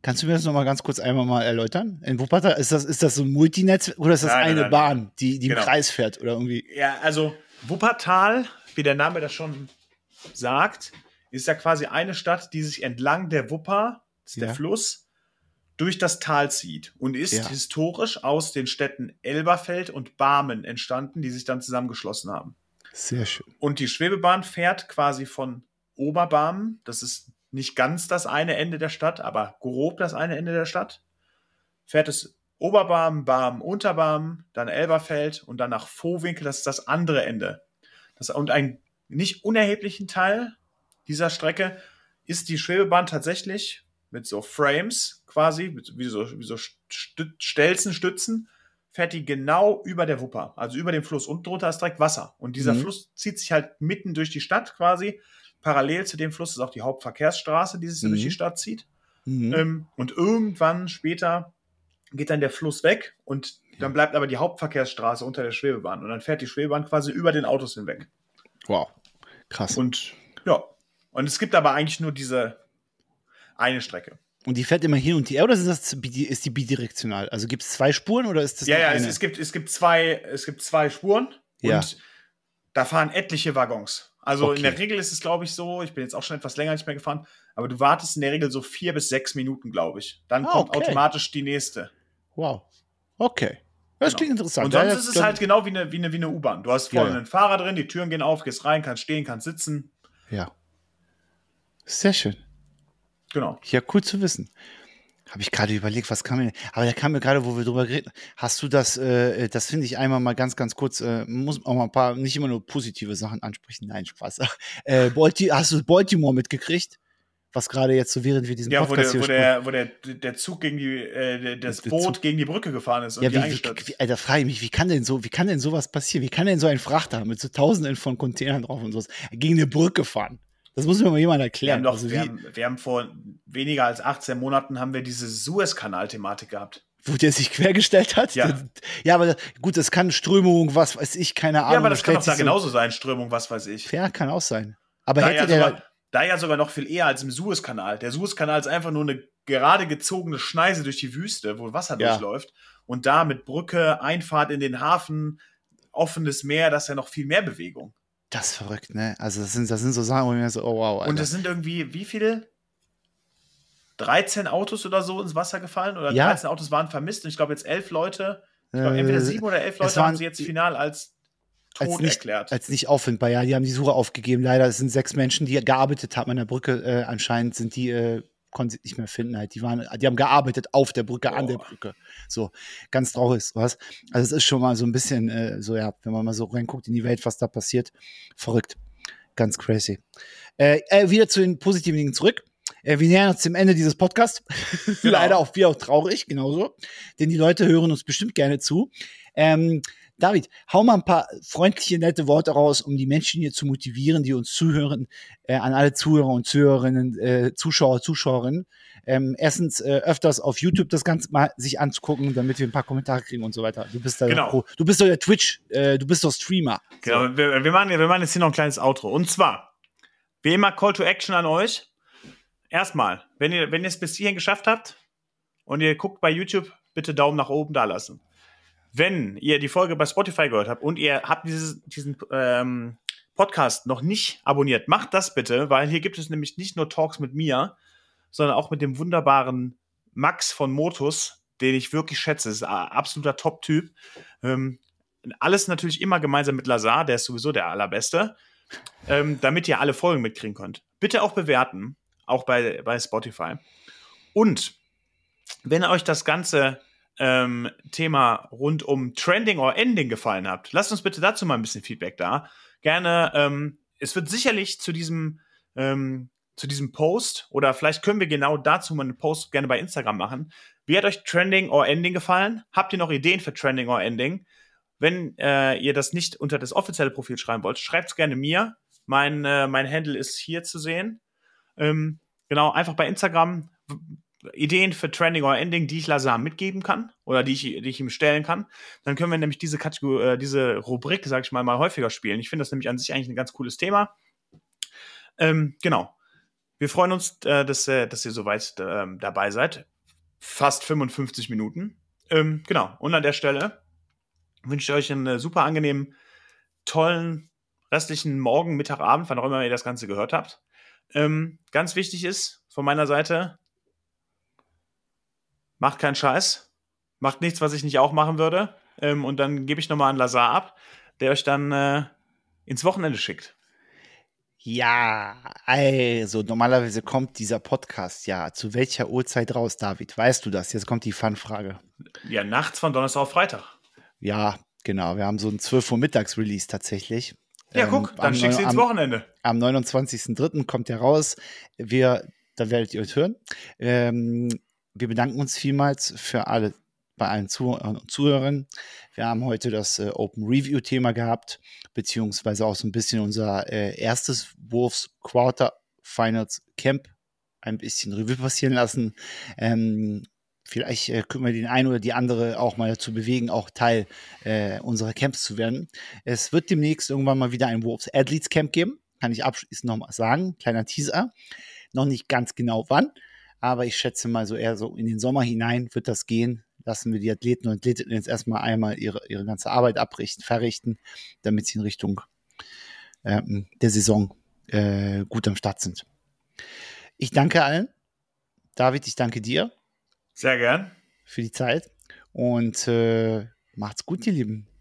Kannst du mir das nochmal ganz kurz einmal mal erläutern? In Wuppertal, ist das, ist das so ein Multinetz oder ist das Nein, eine nein, nein, Bahn, nein. die, die Genau. im Kreis fährt oder irgendwie? Ja, also Wuppertal, wie der Name das schon sagt, ist ja quasi eine Stadt, die sich entlang der Wupper, das ist Ja. der Fluss, durch das Tal zieht und ist Ja. historisch aus den Städten Elberfeld und Barmen entstanden, die sich dann zusammengeschlossen haben. Sehr schön. Und die Schwebebahn fährt quasi von Oberbarmen, das ist nicht ganz das eine Ende der Stadt, aber grob das eine Ende der Stadt, fährt es Oberbarmen, Barmen, Unterbarmen, dann Elberfeld und dann nach Vohwinkel, das ist das andere Ende. Das, und ein nicht unerheblichen Teil dieser Strecke ist die Schwebebahn tatsächlich mit so Frames quasi, mit, wie so, wie so Stü- Stelzen, Stützen, fährt die genau über der Wupper, also über dem Fluss. Und drunter ist direkt Wasser. Und dieser Mhm. Fluss zieht sich halt mitten durch die Stadt quasi. Parallel zu dem Fluss ist auch die Hauptverkehrsstraße, die sich so Mhm. durch die Stadt zieht. Mhm. Ähm, und irgendwann später geht dann der Fluss weg und dann bleibt aber die Hauptverkehrsstraße unter der Schwebebahn. Und dann fährt die Schwebebahn quasi über den Autos hinweg. Wow. Krass. Und, Und ja, und es gibt aber eigentlich nur diese eine Strecke. und die fährt immer hin und her oder ist, das, bi- ist die bidirektional? Also gibt es zwei Spuren oder ist das Ja, nur ja, eine? es, es, gibt, es, gibt zwei, es gibt zwei Spuren Ja. und da fahren etliche Waggons. Also Okay. in der Regel ist es, glaube ich, so, ich bin jetzt auch schon etwas länger nicht mehr gefahren, aber du wartest in der Regel so vier bis sechs Minuten, glaube ich. Dann Ah, kommt okay. automatisch die nächste. Wow. Okay. Das Genau. klingt interessant. Und sonst Ja, ist es dann- halt genau wie eine, wie eine, wie eine U-Bahn. Du hast vorne Ja, ja. einen Fahrer drin, die Türen gehen auf, gehst rein, kannst stehen, kannst sitzen. Ja. Sehr schön. Genau. Ja, cool zu wissen. Habe ich gerade überlegt, was kam mir. Aber da kam mir gerade, wo wir drüber geredet haben, hast du das, äh, das finde ich einmal mal ganz, ganz kurz, äh, muss auch mal ein paar, nicht immer nur positive Sachen ansprechen. Nein, Spaß. Äh, Balti- hast du Baltimore mitgekriegt? Was gerade jetzt so, während wir diesen Ja, wo, Podcast der, wo, hier der, wo der, der Zug gegen die, äh, der- das Der Boot Zug- gegen die Brücke gefahren ist und Ja, die wie, wie, eingestürzt. wie, Alter, frage ich mich, wie kann denn so, wie kann denn sowas passieren? Wie kann denn so ein Frachter mit so Tausenden von Containern drauf und sowas gegen eine Brücke fahren? Das muss mir mal jemand Wir erklären. haben, doch, also, wir, wie, haben, wir haben vor weniger als achtzehn Monaten haben wir diese Suezkanal-Thematik gehabt. wo der sich quergestellt hat? Ja. Der, ja, aber gut, das kann Strömung, was weiß ich, keine Ahnung. Ja, aber das kann stellt doch da sich so- genauso sein, Strömung, was weiß ich. Ja, kann auch sein. Aber Da hätte ja, der, sogar, da ja sogar noch viel eher als im Suezkanal. Der Suezkanal ist einfach nur eine gerade gezogene Schneise durch die Wüste, wo Wasser Ja. durchläuft. Und da mit Brücke, Einfahrt in den Hafen, offenes Meer, das ist ja noch viel mehr Bewegung. das ist verrückt, ne? Also das sind, das sind so Sachen, wo ich mir so, oh wow, Alter. Und es sind irgendwie, wie viele? dreizehn Autos oder so ins Wasser gefallen? Oder Ja. dreizehn Autos waren vermisst. Und ich glaube jetzt elf Leute, ich glaube Äh, entweder sieben oder elf es Leute waren- haben sie jetzt final als tot als nicht, erklärt. als nicht auffindbar. Ja, die haben die Suche aufgegeben. Leider, es sind sechs Menschen, die gearbeitet haben an der Brücke. Äh, anscheinend sind die, äh, konnten sie nicht mehr finden. Halt. Die, waren, die haben gearbeitet auf der Brücke, an der Boah. Brücke. So, ganz traurig ist was. Also es ist schon mal so ein bisschen, äh, so ja, wenn man mal so reinguckt in die Welt, was da passiert. Verrückt. Ganz crazy. Äh, äh, wieder zu den positiven Dingen zurück. Äh, wir nähern uns dem Ende dieses Podcasts. Genau. Leider auch wir auch traurig, genauso. Denn die Leute hören uns bestimmt gerne zu. Ähm, David, hau mal ein paar freundliche, nette Worte raus, um die Menschen hier zu motivieren, die uns zuhören, äh, an alle Zuhörer und Zuhörerinnen, äh, Zuschauer, Zuschauerinnen. Ähm, erstens äh, öfters auf YouTube das Ganze mal sich anzugucken, damit wir ein paar Kommentare kriegen und so weiter. Du bist da Genau. Pro, du bist doch der Twitch, äh, du bist doch Streamer. Genau, wir, wir, machen, wir machen jetzt hier noch ein kleines Outro. Und zwar, wie immer, Call to Action an euch. Erstmal, wenn ihr, wenn ihr es bis hierhin geschafft habt und ihr guckt bei YouTube, bitte Daumen nach oben da lassen. Wenn ihr die Folge bei Spotify gehört habt und ihr habt dieses, diesen ähm, Podcast noch nicht abonniert, macht das bitte, weil hier gibt es nämlich nicht nur Talks mit mir, sondern auch mit dem wunderbaren Max von Motus, den ich wirklich schätze. Das ist ein absoluter Top-Typ. Ähm, alles natürlich immer gemeinsam mit Lazar, der ist sowieso der Allerbeste, ähm, damit ihr alle Folgen mitkriegen könnt. Bitte auch bewerten, auch bei, bei Spotify. Und wenn euch das ganze ähm, Thema rund um Trending or Ending gefallen habt, lasst uns bitte dazu mal ein bisschen Feedback da. Gerne, ähm, es wird sicherlich zu diesem ähm, zu diesem Post oder vielleicht können wir genau dazu mal einen Post gerne bei Instagram machen. Wie hat euch Trending or Ending gefallen? Habt ihr noch Ideen für Trending or Ending? Wenn äh, ihr das nicht unter das offizielle Profil schreiben wollt, schreibt es gerne mir. Mein, äh, mein Handle ist hier zu sehen. Ähm, genau, einfach bei Instagram Ideen für Trending or Ending, die ich Lazar mitgeben kann oder die ich, die ich ihm stellen kann. Dann können wir nämlich diese Kategorie, äh, diese Rubrik, sag ich mal, mal häufiger spielen. Ich finde das nämlich an sich eigentlich ein ganz cooles Thema. Ähm, genau. Wir freuen uns, äh, dass, äh, dass ihr soweit äh, dabei seid. fast fünfundfünfzig Minuten. Ähm, genau. Und an der Stelle wünsche ich euch einen äh, super angenehmen, tollen restlichen Morgen, Mittag, Abend, wann auch immer ihr das Ganze gehört habt. Ähm, ganz wichtig ist von meiner Seite, macht keinen Scheiß. Macht nichts, was ich nicht auch machen würde. Ähm, und dann gebe ich nochmal an Lazar ab, der euch dann äh, ins Wochenende schickt. Ja, also normalerweise kommt dieser Podcast ja zu welcher Uhrzeit raus, David? Weißt du das? Jetzt kommt die Fun-Frage. Ja, nachts von Donnerstag auf Freitag. Ja, genau. Wir haben so einen zwölf Uhr Mittags-Release tatsächlich. Ja, Ähm, guck, dann am, schickst du ins am, Wochenende. am neunundzwanzigsten dritten kommt der raus. Wir, da werdet ihr uns hören. Ähm, wir bedanken uns vielmals für alle, bei allen Zuh Zuhörern. Wir haben heute das äh, Open Review Thema gehabt, beziehungsweise auch so ein bisschen unser äh, erstes Wolves Quarter Finals Camp ein bisschen Revue passieren lassen. Ähm, vielleicht äh, können wir den einen oder die andere auch mal dazu bewegen, auch Teil äh, unserer Camps zu werden. Es wird demnächst irgendwann mal wieder ein Wolves Athletes Camp geben. Kann ich abschließend noch mal sagen. Kleiner Teaser. Noch nicht ganz genau wann, aber ich schätze mal so eher so in den Sommer hinein wird das gehen. Lassen wir die Athleten und Athletinnen jetzt erstmal einmal ihre, ihre ganze Arbeit abrichten, verrichten, damit sie in Richtung ähm, der Saison äh, gut am Start sind. Ich danke allen. David, ich danke dir. Sehr gern. Für die Zeit. Und äh, macht's gut, ihr Lieben.